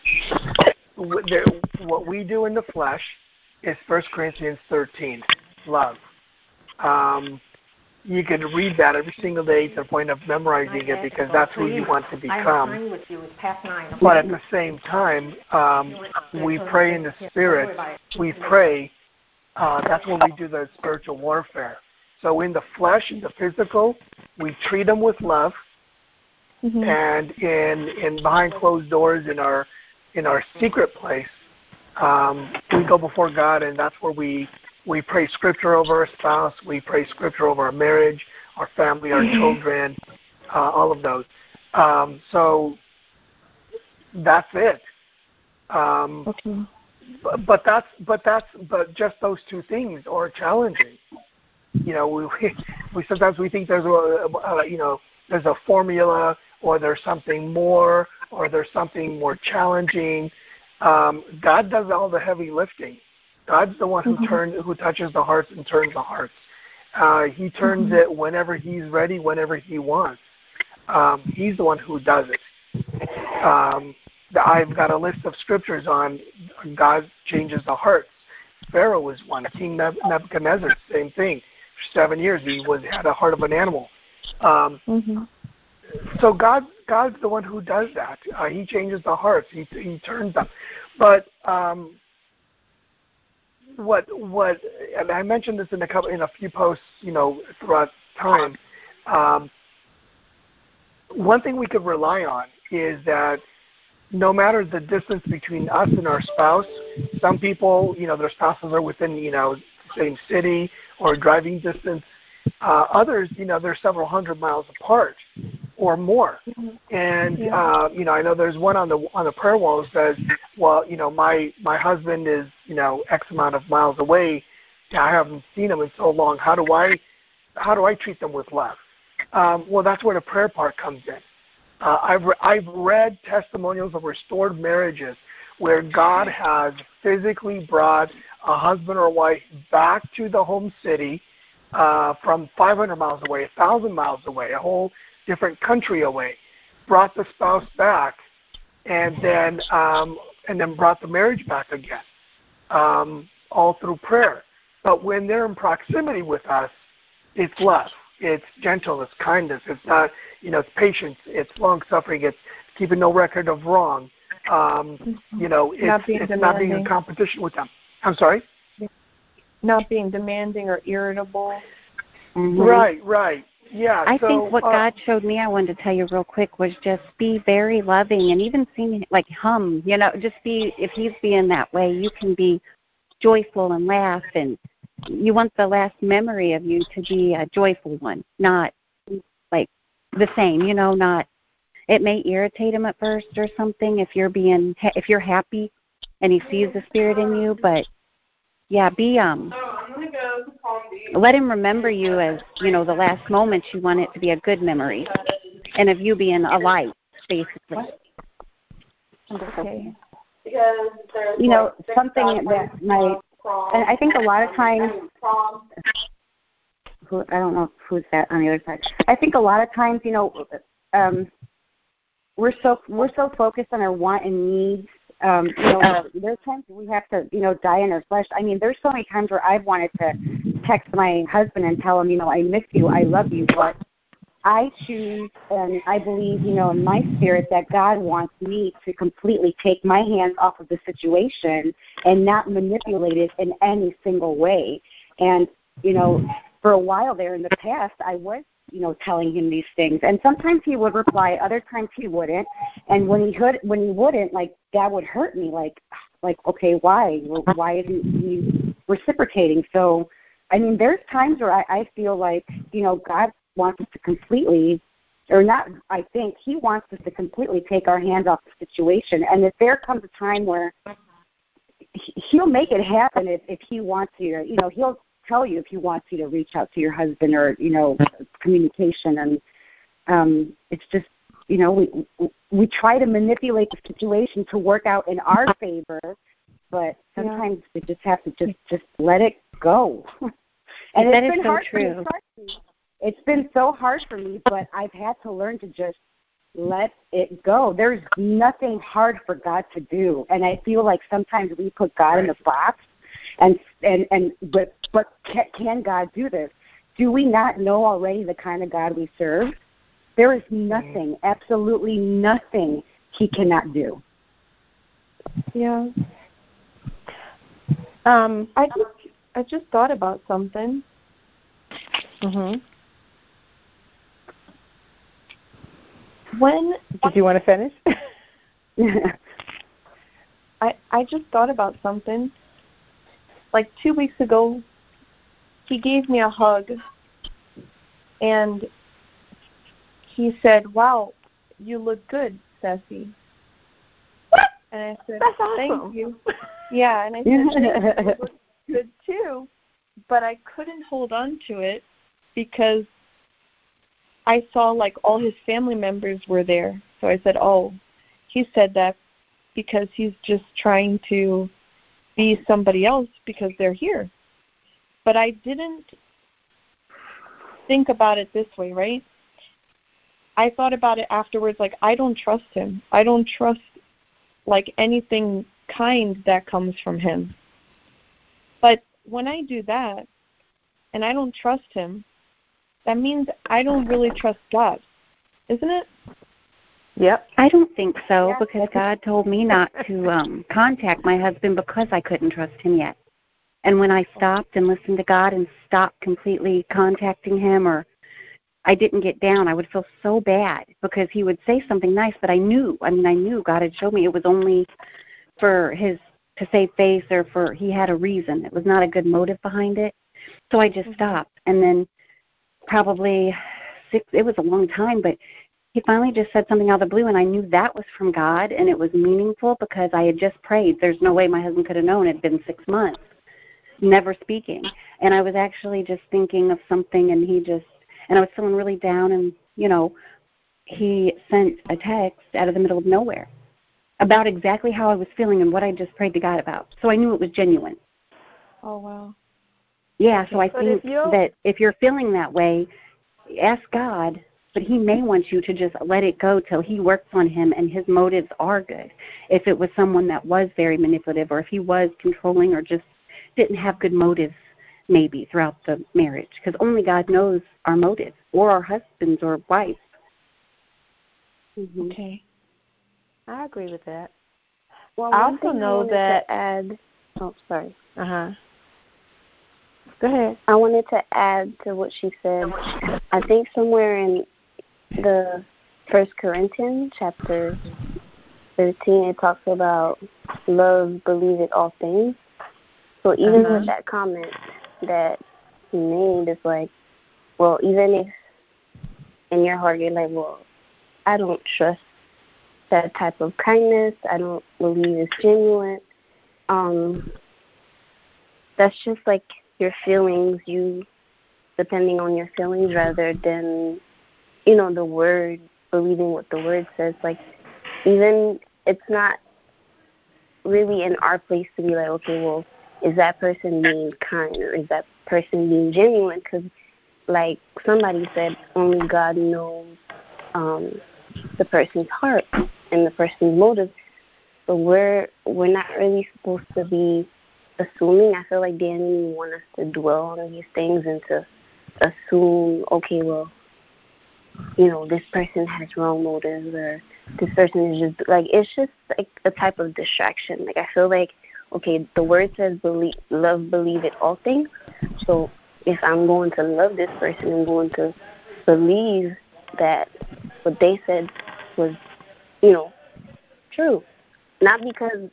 what we do in the flesh is First Corinthians thirteen, love. Um, you can read that every single day to the point of memorizing it because that's who you want to become. But at the same time, um, we pray in the Spirit. We pray. Uh, that's when we do the spiritual warfare. So in the flesh, in the physical, we treat them with love. Mm-hmm. And in in behind closed doors in our in our secret place, um, we go before God, and that's where we we pray Scripture over our spouse, we pray Scripture over our marriage, our family, our mm-hmm. children, uh, all of those. Um, so that's it. Um, okay. but, but that's but that's but just those two things are challenging. You know, we we sometimes we think there's a, a you know there's a formula, or there's something more, or there's something more challenging. Um, God does all the heavy lifting. God's the one who mm-hmm. turns, who touches the hearts and turns the hearts. Uh, he turns mm-hmm. it whenever He's ready, whenever He wants. Um, he's the one who does it. Um, I've got a list of scriptures on God changes the hearts. Pharaoh was one. King Nebuchadnezzar, same thing. For seven years, he was had a heart of an animal. Um, mm-hmm. So God, God's the one who does that. Uh, he changes the hearts. He He turns them. But um, what what and I mentioned this in a couple in a few posts, you know, throughout time. Um, one thing we could rely on is that no matter the distance between us and our spouse, some people, you know, their spouses are within, you know, the same city or driving distance. Uh, others, you know, they're several hundred miles apart or more. And, yeah. uh, you know, I know there's one on the on the prayer wall that says, well, you know, my, my husband is, you know, X amount of miles away. I haven't seen him in so long. How do I how do I treat them with love? Um, well, that's where the prayer part comes in. Uh, I've, re- I've read testimonials of restored marriages where God has physically brought a husband or wife back to the home city uh, from five hundred miles away, one thousand miles away, a whole different country away, brought the spouse back, and then um, and then brought the marriage back again, um, all through prayer. But when they're in proximity with us, it's love. It's gentleness, kindness. It's not, you know, it's patience. It's long-suffering. It's keeping no record of wrong. Um, you know, it's, not, being it's not being in competition with them. I'm sorry? Not being demanding or irritable. Mm-hmm. Right, right. Yeah. I so, think what uh, God showed me, I wanted to tell you real quick, was just be very loving and even sing, like hum, you know, just be, if He's being that way, you can be joyful and laugh, and you want the last memory of you to be a joyful one, not like the same, you know, not, it may irritate Him at first or something if you're being, if you're happy and He sees the Spirit in you, but yeah, be, um, let Him remember you as, you know, the last moments. You want it to be a good memory and of you being alive, basically. Okay. You know, something that might, and I think a lot of times, who, I don't know who's that on the other side. I think a lot of times, you know, um, we're so we're so focused on our want and needs. Um, you know, there's times we have to, you know, die in our flesh. I mean, there's so many times where I've wanted to text my husband and tell him, you know, I miss you, I love you, but I choose, and I believe, you know, in my spirit that God wants me to completely take my hands off of the situation and not manipulate it in any single way. And, you know, for a while there in the past, I was, you know, telling him these things. And sometimes he would reply, other times he wouldn't. And when he could, when he wouldn't, like, that would hurt me. Like, like, okay, why? Why isn't he reciprocating? So, I mean, there's times where I, I feel like, you know, God wants us to completely, or not, I think He wants us to completely take our hands off the situation. And if there comes a time where He'll make it happen if, if He wants you to, you know, He'll tell you if He wants you to reach out to your husband or, you know, communication. And um, it's just, you know, we we try to manipulate the situation to work out in our favor, but sometimes yeah. we just have to just, just let it go. And that it's is been so hard true. for me. it's been so hard for me, but I've had to learn to just let it go. There's nothing hard for God to do, and I feel like sometimes we put God right in a box, and and and but but can, can God do this? Do we not know already the kind of God we serve? There is nothing, absolutely nothing He cannot do. Yeah. Um, I just I just thought about something. Mhm. When Did you want to finish? I I just thought about something. Like two weeks ago, he gave me a hug, and he said, "Wow, you look good, Ceci." And I said, That's awesome. "Thank you." Yeah, and I said, "Thank you, you look good too," but I couldn't hold on to it because I saw like all his family members were there. So I said, "Oh, he said that because he's just trying to be somebody else because they're here." But I didn't think about it this way, right? I thought about it afterwards, like, I don't trust him. I don't trust, like, anything kind that comes from him. But when I do that, and I don't trust him, that means I don't really trust God, isn't it? Yep. I don't think so, because God told me not to um, contact my husband because I couldn't trust him yet. And when I stopped and listened to God and stopped completely contacting him, or I didn't get down, I would feel so bad because he would say something nice, but I knew, I mean, I knew God had showed me it was only for his, to save face, or for, he had a reason. It was not a good motive behind it. So I just mm-hmm. stopped. And then probably six, it was a long time, but he finally just said something out of the blue, and I knew that was from God, and it was meaningful because I had just prayed. There's no way my husband could have known. It had been six months, never speaking. And I was actually just thinking of something, and he just, and I was feeling really down, and, you know, he sent a text out of the middle of nowhere about exactly how I was feeling and what I just prayed to God about. So I knew it was genuine. Oh, wow. Yeah, so I but think if that if you're feeling that way, ask God, but he may want you to just let it go till he works on him and his motives are good. If it was someone that was very manipulative, or if he was controlling, or just didn't have good motives maybe throughout the marriage, because only God knows our motives, or our husbands or wives. Mm-hmm. Okay. I agree with that. Well, I also know I that... To add, oh, sorry. Uh-huh. Go ahead. I wanted to add to what she said. I think somewhere in the First Corinthians chapter thirteen, it talks about love, believe it, all things. So even uh-huh. with that comment that he made, it's like, well, even if in your heart you're like, well, I don't trust that type of kindness, I don't believe it's genuine, um, that's just like your feelings, you depending on your feelings rather than, you know, the word, believing what the word says. Like, even it's not really in our place to be like, okay, well, is that person being kind, or is that person being genuine? Because, like somebody said, only God knows um, the person's heart and the person's motive. So we're we're not really supposed to be assuming. I feel like the enemy wants us to dwell on these things and to assume, okay, well, you know, this person has wrong motives, or this person is just, like, it's just like a type of distraction. Like, I feel like, okay, the word says believe, love, believe it, all things. So if I'm going to love this person, I'm going to believe that what they said was, you know, true. Not because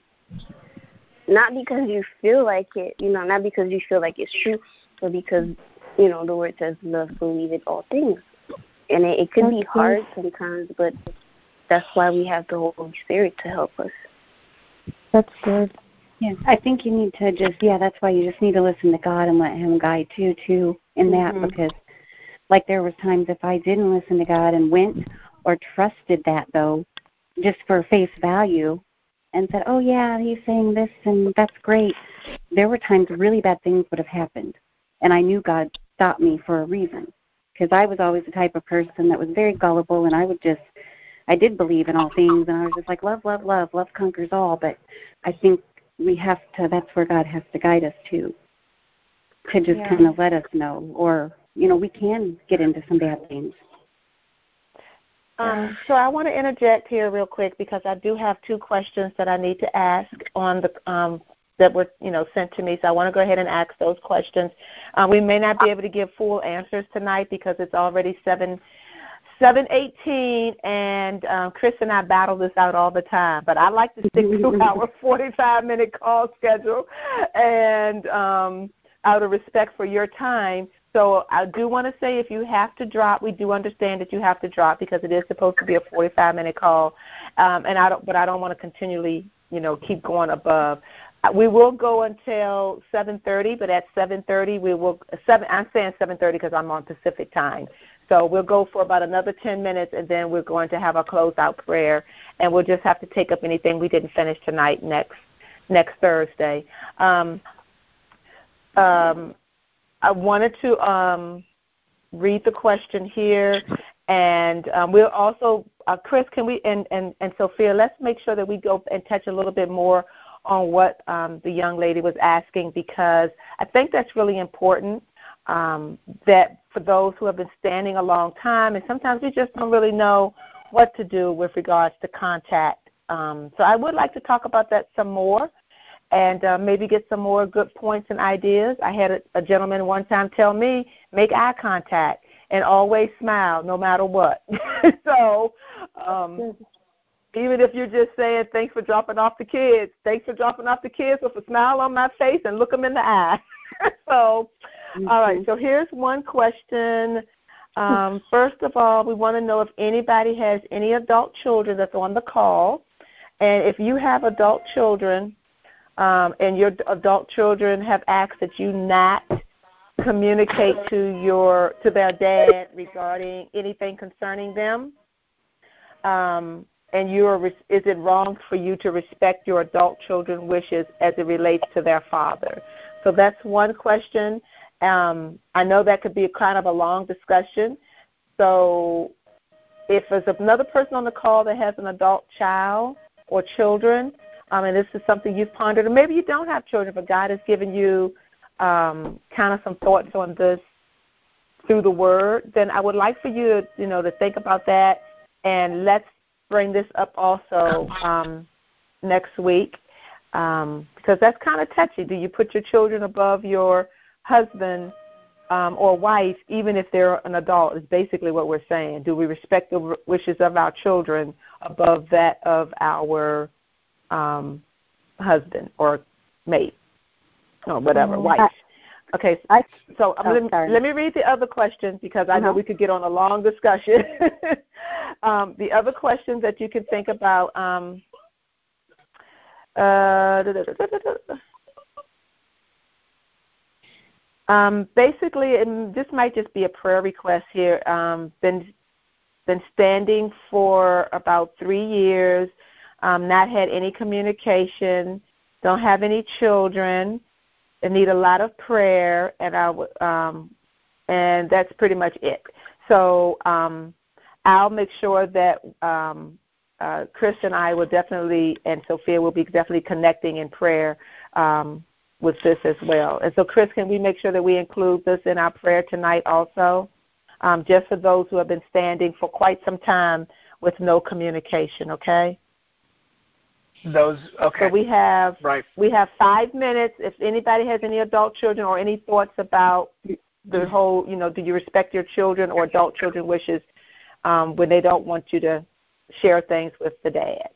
Not because you feel like it, you know, not because you feel like it's true, but because, you know, the word says love, believe it, all things. And it, it could be hard sometimes, but that's why we have the Holy Spirit to help us. That's good. Yeah, I think you need to just, yeah, that's why you just need to listen to God and let him guide you, too, in that, mm-hmm. because, like, there was times if I didn't listen to God and went or trusted that, though, just for face value, and said, oh, yeah, he's saying this, and that's great. There were times really bad things would have happened, and I knew God stopped me for a reason. because I was always the type of person that was very gullible, and I would just, I did believe in all things, and I was just like, love, love, love, love conquers all. But I think we have to, that's where God has to guide us to, to just yeah. kind of let us know, or, you know, we can get into some bad things. Um, so I want to interject here real quick because I do have two questions that I need to ask on the um, that were you know sent to me. So I want to go ahead and ask those questions. Uh, we may not be able to give full answers tonight because it's already seven seven eighteen, and um, Chris and I battle this out all the time. But I like to stick to our forty-five minute call schedule, and um, out of respect for your time. So I do want to say if you have to drop, we do understand that you have to drop because it is supposed to be a forty-five minute call, um, and I don't. But I don't want to continually, you know, keep going above. We will go until seven thirty, but at seven thirty we will. Seven. I'm saying seven thirty because I'm on Pacific time. So we'll go for about another ten minutes, and then we're going to have a closeout prayer, and we'll just have to take up anything we didn't finish tonight next next Thursday. Um, um, I wanted to um, read the question here, and um, we'll also, uh, Chris, can we, and, and, and Sophia, let's make sure that we go and touch a little bit more on what um, the young lady was asking, because I think that's really important, um, that for those who have been standing a long time, and sometimes we just don't really know what to do with regards to contact. Um, so I would like to talk about that some more. And uh, maybe get some more good points and ideas. I had a, a gentleman one time tell me, make eye contact and always smile no matter what. so um, even if you're just saying thanks for dropping off the kids, thanks for dropping off the kids with a smile on my face and look them in the eye. so, mm-hmm. All right, so here's one question. Um, first of all, we want to know if anybody has any adult children that's on the call. And if you have adult children, Um, and your adult children have asked that you not communicate to your to their dad regarding anything concerning them, um, and you are, is it wrong for you to respect your adult children's wishes as it relates to their father? So that's one question. Um, I know that could be a kind of a long discussion. So if there's another person on the call that has an adult child or children, Um, and this is something you've pondered, or maybe you don't have children, but God has given you um, kind of some thoughts on this through the Word, then I would like for you to, you know, to think about that, and let's bring this up also um, next week, um, because that's kind of touchy. Do you put your children above your husband um, or wife, even if they're an adult, is basically what we're saying. Do we respect the wishes of our children above that of our Um, husband or mate or whatever, mm, wife. Okay, I, so I'm oh, gonna, let me read the other questions because I uh-huh. know we could get on a long discussion. um, the other questions that you can think about, um, uh, da, da, da, da, da, da. Um, basically, and this might just be a prayer request here, um, been, been standing for about three years, Um, not had any communication, don't have any children, and need a lot of prayer, and I would, um, and that's pretty much it. So um, I'll make sure that um, uh, Chris and I will definitely, and Sophia will be definitely connecting in prayer um, with this as well. And so, Chris, can we make sure that we include this in our prayer tonight also, um, just for those who have been standing for quite some time with no communication? Okay. Those okay. So we have right. we have five minutes. If anybody has any adult children or any thoughts about the whole, you know, do you respect your children or adult children wishes um, when they don't want you to share things with the dad?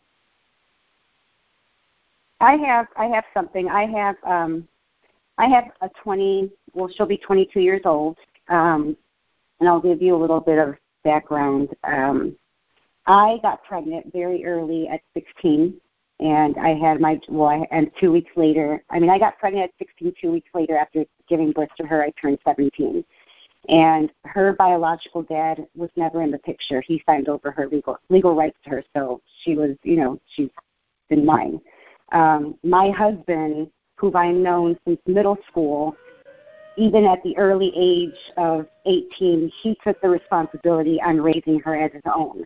I have I have something. I have um, I have a twenty. Well, she'll be twenty-two years old, um, and I'll give you a little bit of background. Um, I got pregnant very early at sixteen. And I had my, well, I, and two weeks later, I mean, I got pregnant at sixteen, two weeks later after giving birth to her, I turned seventeen. And her biological dad was never in the picture. He signed over her legal legal rights to her, so she was, you know, she's been mine. Um, my husband, who I've known since middle school, even at the early age of eighteen, he took the responsibility on raising her as his own.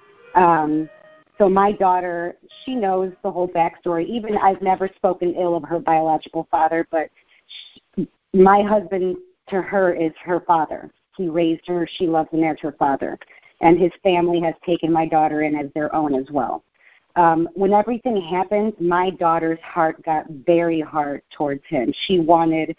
Um, so my daughter, she knows the whole backstory. Even I've never spoken ill of her biological father, but she, my husband to her is her father. He raised her. She loves him as her father. And his family has taken my daughter in as their own as well. Um, when everything happened, my daughter's heart got very hard towards him. She wanted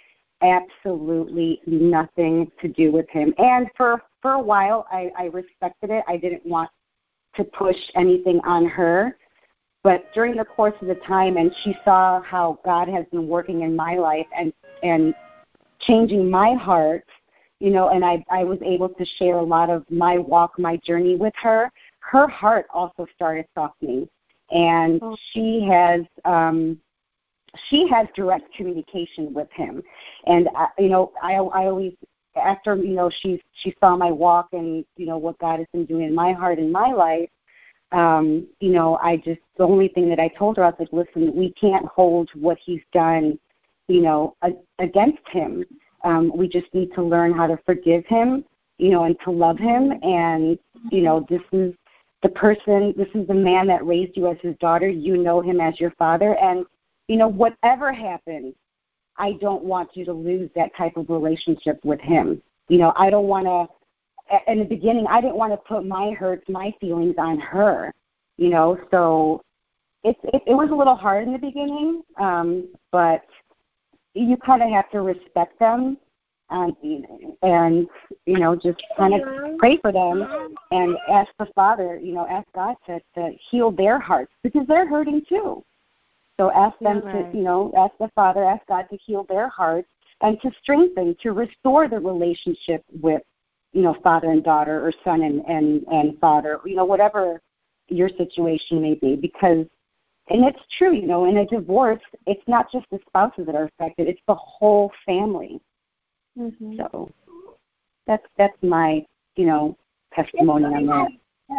absolutely nothing to do with him. And for, for a while, I, I respected it. I didn't want to push anything on her. But during the course of the time, and she saw how God has been working in my life and, and changing my heart, you know, and I, I was able to share a lot of my walk, my journey with her. Her heart also started softening. And oh. she has um, she has direct communication with him. And, uh, you know, I, I always, after, you know, she, she saw my walk and, you know, what God has been doing in my heart and my life, um, you know, I just, the only thing that I told her, I was like, listen, we can't hold what he's done, you know, a, against him. Um, we just need to learn how to forgive him, you know, and to love him. And, you know, this is the person, this is the man that raised you as his daughter. You know him as your father. And, you know, whatever happens, I don't want you to lose that type of relationship with him. You know, I don't want to, in the beginning, I didn't want to put my hurts, my feelings on her, you know. So it, it, it was a little hard in the beginning, um, but you kind of have to respect them. Um, and, you know, just kind of pray for them and ask the Father, you know, ask God to, to heal their hearts because they're hurting too. So ask them right. to, you know, ask the Father, ask God to heal their hearts and to strengthen, to restore the relationship with, you know, father and daughter or son and, and, and father, you know, whatever your situation may be. Because, and it's true, you know, in a divorce, it's not just the spouses that are affected, it's the whole family. Mm-hmm. So that's that's my, you know, testimony on that.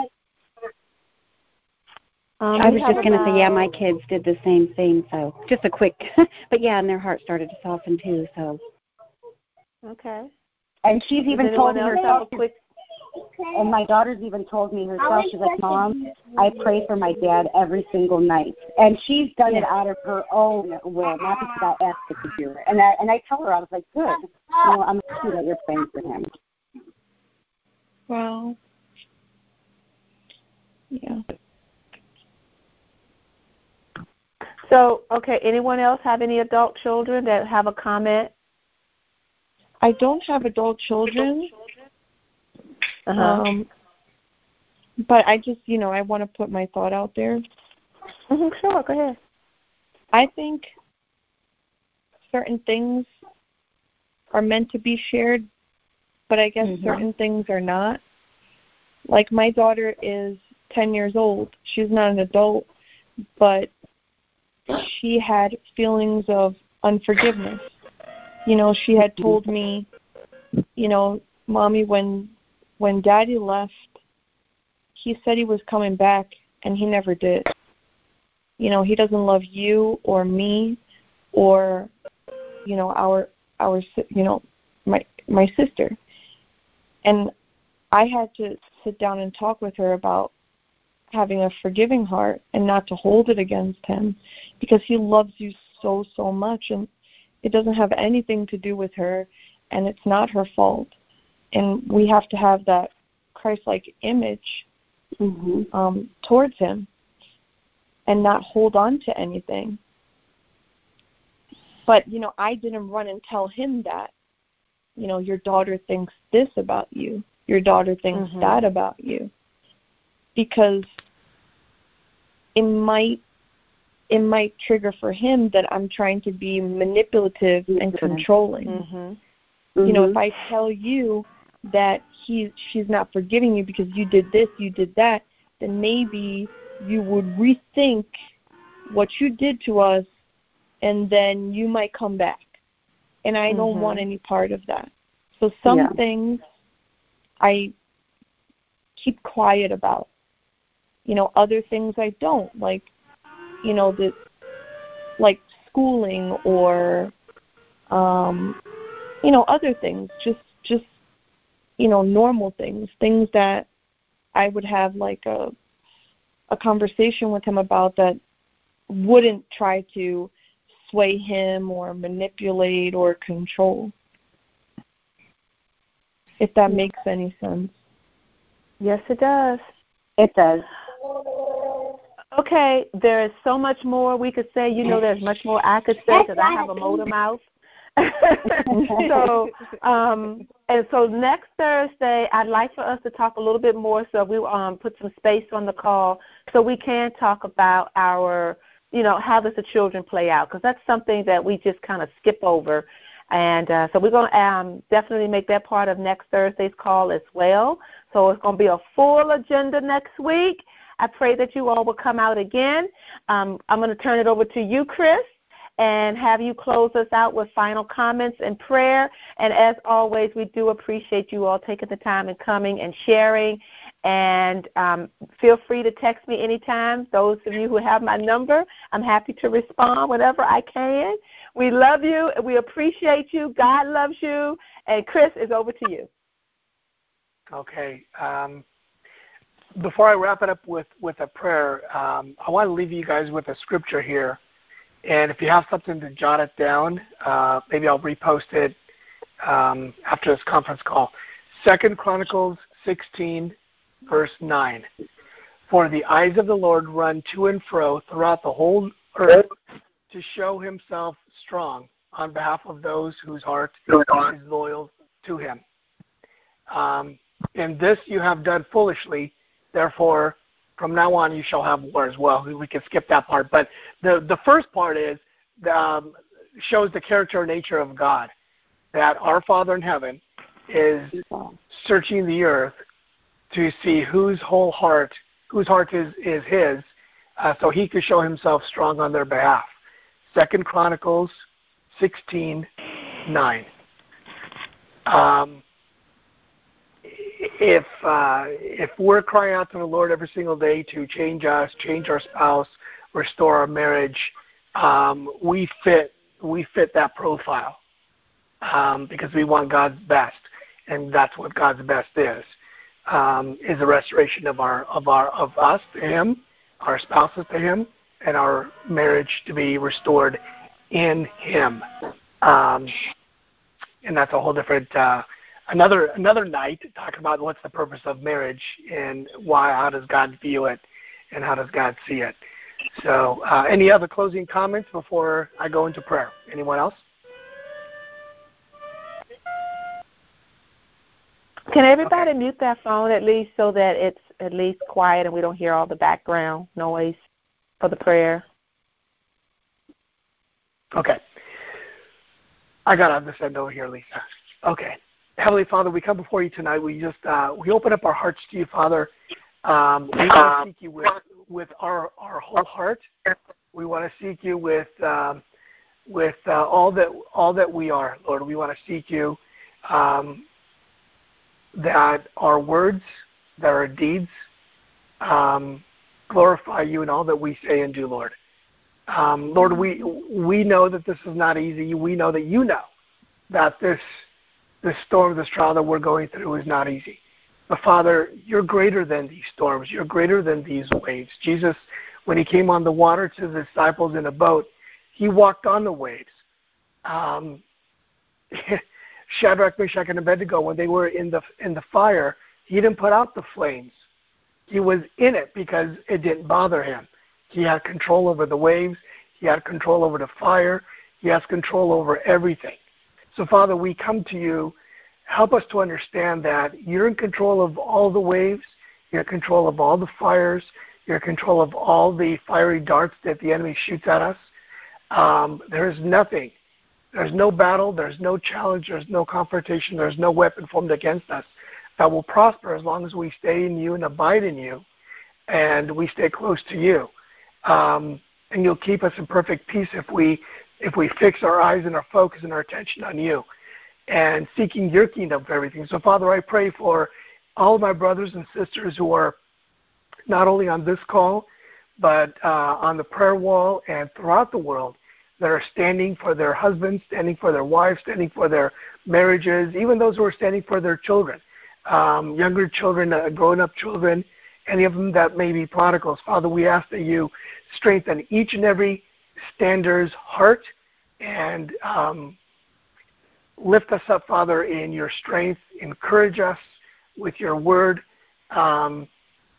Um, I was just going to say, yeah, my kids did the same thing. So just a quick, but yeah, and their heart started to soften too. So okay. And she's Does even told me herself. Quick... And my daughter's even told me herself. She's like, Mom, I pray for my dad every single night, and she's done yeah. it out of her own will, not because I asked her to do it. And I and I tell her, I was like, good. You know, I'm happy that you're praying for him. Well, yeah. So, okay, anyone else have any adult children that have a comment? I don't have adult children. Uh-huh. Um, but I just, you know, I want to put my thought out there. Mm-hmm, sure, go ahead. I think certain things are meant to be shared, but I guess mm-hmm. certain things are not. Like my daughter is ten years old. She's not an adult, but she had feelings of unforgiveness. You know, she had told me, you know, Mommy, when when Daddy left, he said he was coming back, and he never did. You know, he doesn't love you or me or, you know, our our you know, my my sister. And I had to sit down and talk with her about having a forgiving heart and not to hold it against him because he loves you so, so much, and it doesn't have anything to do with her, and it's not her fault. And we have to have that Christ-like image mm-hmm. um, towards him and not hold on to anything. But, you know, I didn't run and tell him that, you know, your daughter thinks this about you. Your daughter thinks mm-hmm. that about you. Because it might it might trigger for him that I'm trying to be manipulative mm-hmm. and controlling. Mm-hmm. Mm-hmm. You know, if I tell you that he she's not forgiving you because you did this, you did that, then maybe you would rethink what you did to us, and then you might come back. And I mm-hmm. don't want any part of that. So some yeah. things I keep quiet about. You know, other things I don't, like, you know, the like schooling or, um, you know, other things, just, just, you know, normal things, things that I would have like a, a conversation with him about that wouldn't try to sway him or manipulate or control. If that makes any sense. Yes, it does. It does. Okay, there is so much more we could say. You know, there's much more I could say because I have a motor mouth. so, um, and so next Thursday, I'd like for us to talk a little bit more. So we um put some space on the call so we can talk about our, you know, how does the children play out? Because that's something that we just kind of skip over. And uh, so we're going to um, definitely make that part of next Thursday's call as well. So it's going to be a full agenda next week. I pray that you all will come out again. Um, I'm going to turn it over to you, Chris, and have you close us out with final comments and prayer. And as always, we do appreciate you all taking the time and coming and sharing. And um, feel free to text me anytime. Those of you who have my number, I'm happy to respond whenever I can. We love you. We appreciate you. God loves you. And Chris, is over to you. Okay. Um, before I wrap it up with, with a prayer, um, I want to leave you guys with a scripture here. And if you have something to jot it down, uh, maybe I'll repost it um, after this conference call. Second Chronicles sixteen, verse nine. For the eyes of the Lord run to and fro throughout the whole earth to show himself strong on behalf of those whose heart is loyal to him. Um, and this you have done foolishly, therefore from now on you shall have war as well. We can skip that part. But the, the first part is um, shows the character and nature of God, that our Father in heaven is searching the earth to see whose whole heart, whose heart is, is his, uh, so he could show himself strong on their behalf. Second Chronicles sixteen nine. Um, if uh, if we're crying out to the Lord every single day to change us, change our spouse, restore our marriage, um, we fit we fit that profile um, because we want God's best, and that's what God's best is. Um, is the restoration of our of our of us to Him, our spouses to Him, and our marriage to be restored in Him. Um, and that's a whole different uh, another another night talking about what's the purpose of marriage and why, how does God view it, and how does God see it. So, uh, any other closing comments before I go into prayer? Anyone else? Can everybody Okay. mute their phone at least so that it's at least quiet and we don't hear all the background noise for the prayer? Okay. I got this end over here, Lisa. Okay. Heavenly Father, we come before you tonight. We just uh, we open up our hearts to you, Father. Um, we want to seek you with with our, our whole heart. We want to seek you with um, with uh, all that all that we are, Lord. We want to seek you. Um, that our words, that our deeds um, glorify you in all that we say and do, Lord. Um, Lord, we we know that this is not easy. We know that you know that this this storm, this trial that we're going through is not easy. But Father, you're greater than these storms. You're greater than these waves. Jesus, when he came on the water to the disciples in a boat, he walked on the waves. Um, Shadrach, Meshach, and Abednego, when they were in the in the fire, he didn't put out the flames. He was in it because it didn't bother him. He had control over the waves. He had control over the fire. He has control over everything. So, Father, we come to you. Help us to understand that you're in control of all the waves. You're in control of all the fires. You're in control of all the fiery darts that the enemy shoots at us. Um, there is nothing. There's no battle, there's no challenge, there's no confrontation, there's no weapon formed against us that will prosper as long as we stay in you and abide in you and we stay close to you. Um, and you'll keep us in perfect peace if we if we fix our eyes and our focus and our attention on you and seeking your kingdom for everything. So, Father, I pray for all of my brothers and sisters who are not only on this call, but uh, on the prayer wall and throughout the world, that are standing for their husbands, standing for their wives, standing for their marriages, even those who are standing for their children, um, younger children, uh, grown-up children, any of them that may be prodigals. Father, we ask that you strengthen each and every stander's heart and um, lift us up, Father, in your strength. Encourage us with your word. Um,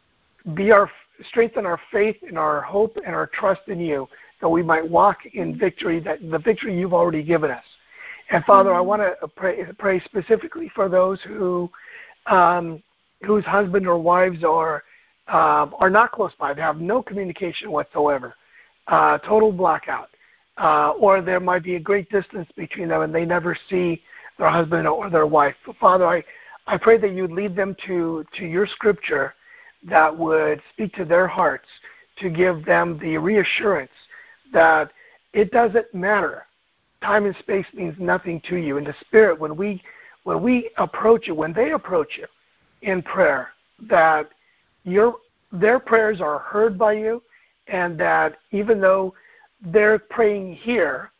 be our strengthen our faith and our hope and our trust in you, that we might walk in victory, that the victory you've already given us. And Father, I want to pray, pray specifically for those who um, whose husband or wives are um, are not close by. They have no communication whatsoever, uh, total blackout, uh, or there might be a great distance between them, and they never see their husband or their wife. Father, I, I pray that you'd lead them to to your Scripture that would speak to their hearts, to give them the reassurance that it doesn't matter. Time and space means nothing to you. In the Spirit, when we when we approach you, when they approach you in prayer, that your their prayers are heard by you, and that even though they're praying here,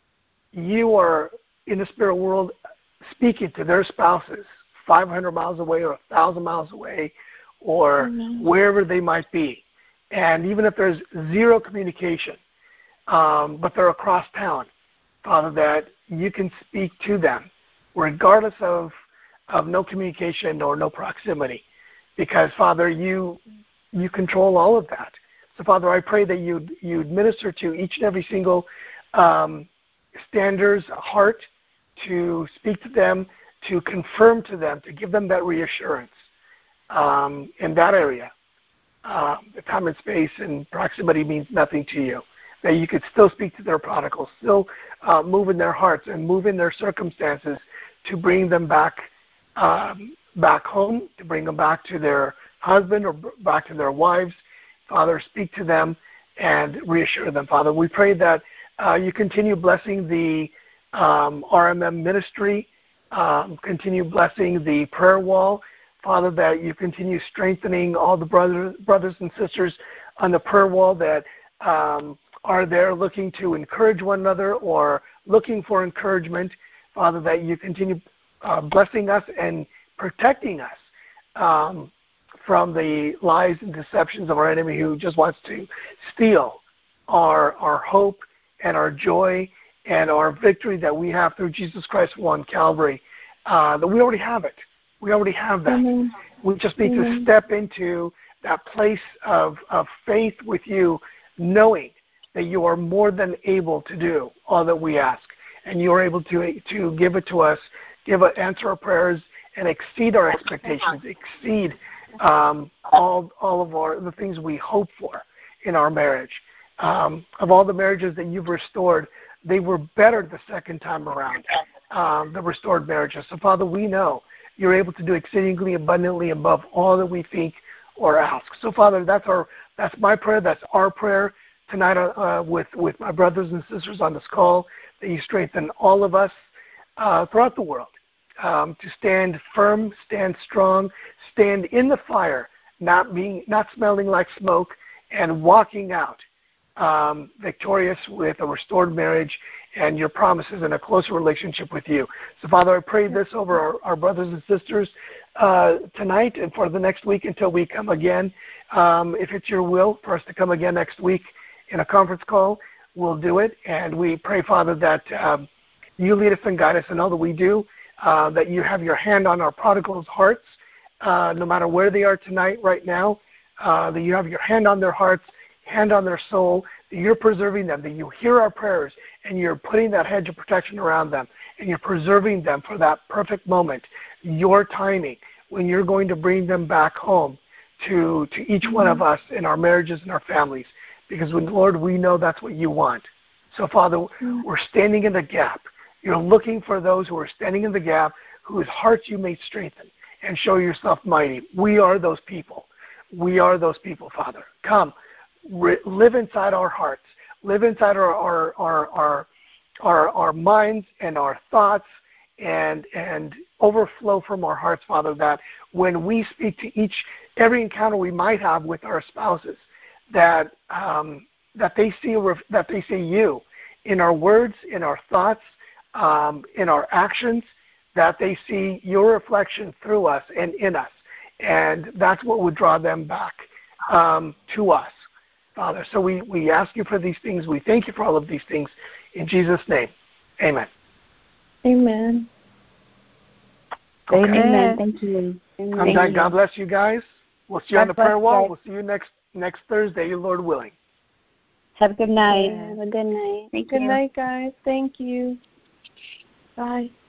you are in the spirit world speaking to their spouses five hundred miles away or one thousand miles away, or mm-hmm. wherever they might be. And even if there's zero communication, um, but they're across town, Father, that you can speak to them regardless of, of no communication or no proximity. Because, Father, you you control all of that. So, Father, I pray that you'd, you'd minister to each and every single um, stander's heart, to speak to them, to confirm to them, to give them that reassurance um, in that area. Uh, the time and space and proximity means nothing to you. That you could still speak to their prodigals, still uh, move in their hearts and move in their circumstances to bring them back um, back home, to bring them back to their husband or back to their wives. Father, speak to them and reassure them, Father. We pray that uh, you continue blessing the um, R M M ministry, um, continue blessing the prayer wall, Father, that you continue strengthening all the brothers, brothers and sisters on the prayer wall that um, are there looking to encourage one another or looking for encouragement. Father, that you continue uh, blessing us and protecting us um, from the lies and deceptions of our enemy, who just wants to steal our our hope and our joy and our victory that we have through Jesus Christ on Calvary. Uh, that we already have it. We already have that. Mm-hmm. We just need mm-hmm. to step into that place of, of faith with you, knowing that you are more than able to do all that we ask. And you are able to to give it to us, give a, answer our prayers, and exceed our expectations, exceed um, all all of our the things we hope for in our marriage. Um, of all the marriages that you've restored, they were better the second time around, um, the restored marriages. So, Father, we know you're able to do exceedingly abundantly above all that we think or ask. So, Father, that's our that's my prayer. That's our prayer tonight uh, with with my brothers and sisters on this call, that you strengthen all of us uh, throughout the world um, to stand firm, stand strong, stand in the fire, not being not smelling like smoke, and walking out um, victorious with a restored marriage and your promises and a closer relationship with you. So, Father, I pray this over our, our brothers and sisters uh, tonight and for the next week until we come again. Um, if it's your will for us to come again next week in a conference call, we'll do it. And we pray, Father, that um, you lead us and guide us in all that we do, uh, that you have your hand on our prodigals' hearts, uh, no matter where they are tonight, right now, uh, that you have your hand on their hearts, hand on their soul, that you're preserving them, that you hear our prayers, and you're putting that hedge of protection around them, and you're preserving them for that perfect moment, your timing, when you're going to bring them back home to, to each one of us in our marriages and our families. Because, when, Lord, we know that's what you want. So, Father, we're standing in the gap. You're looking for those who are standing in the gap, whose hearts you may strengthen and show yourself mighty. We are those people. We are those people, Father. Come, re- live inside our hearts. Live inside our our, our our our our minds and our thoughts, and and overflow from our hearts, Father, that when we speak to each, every encounter we might have with our spouses, that um, that they see that they see you in our words, in our thoughts, um, in our actions, that they see your reflection through us and in us. And that's what would draw them back um, to us, Father. So we, we ask you for these things. We thank you for all of these things. In Jesus' name, amen. Amen. Okay. Amen. Thank you. I'm Thank done. you. God bless you guys. We'll see you God on the bless prayer wall. you. We'll see you next next Thursday, Lord willing. Have a good night. Yeah, have a good night. Thank Good you. night, guys. Thank you. Bye.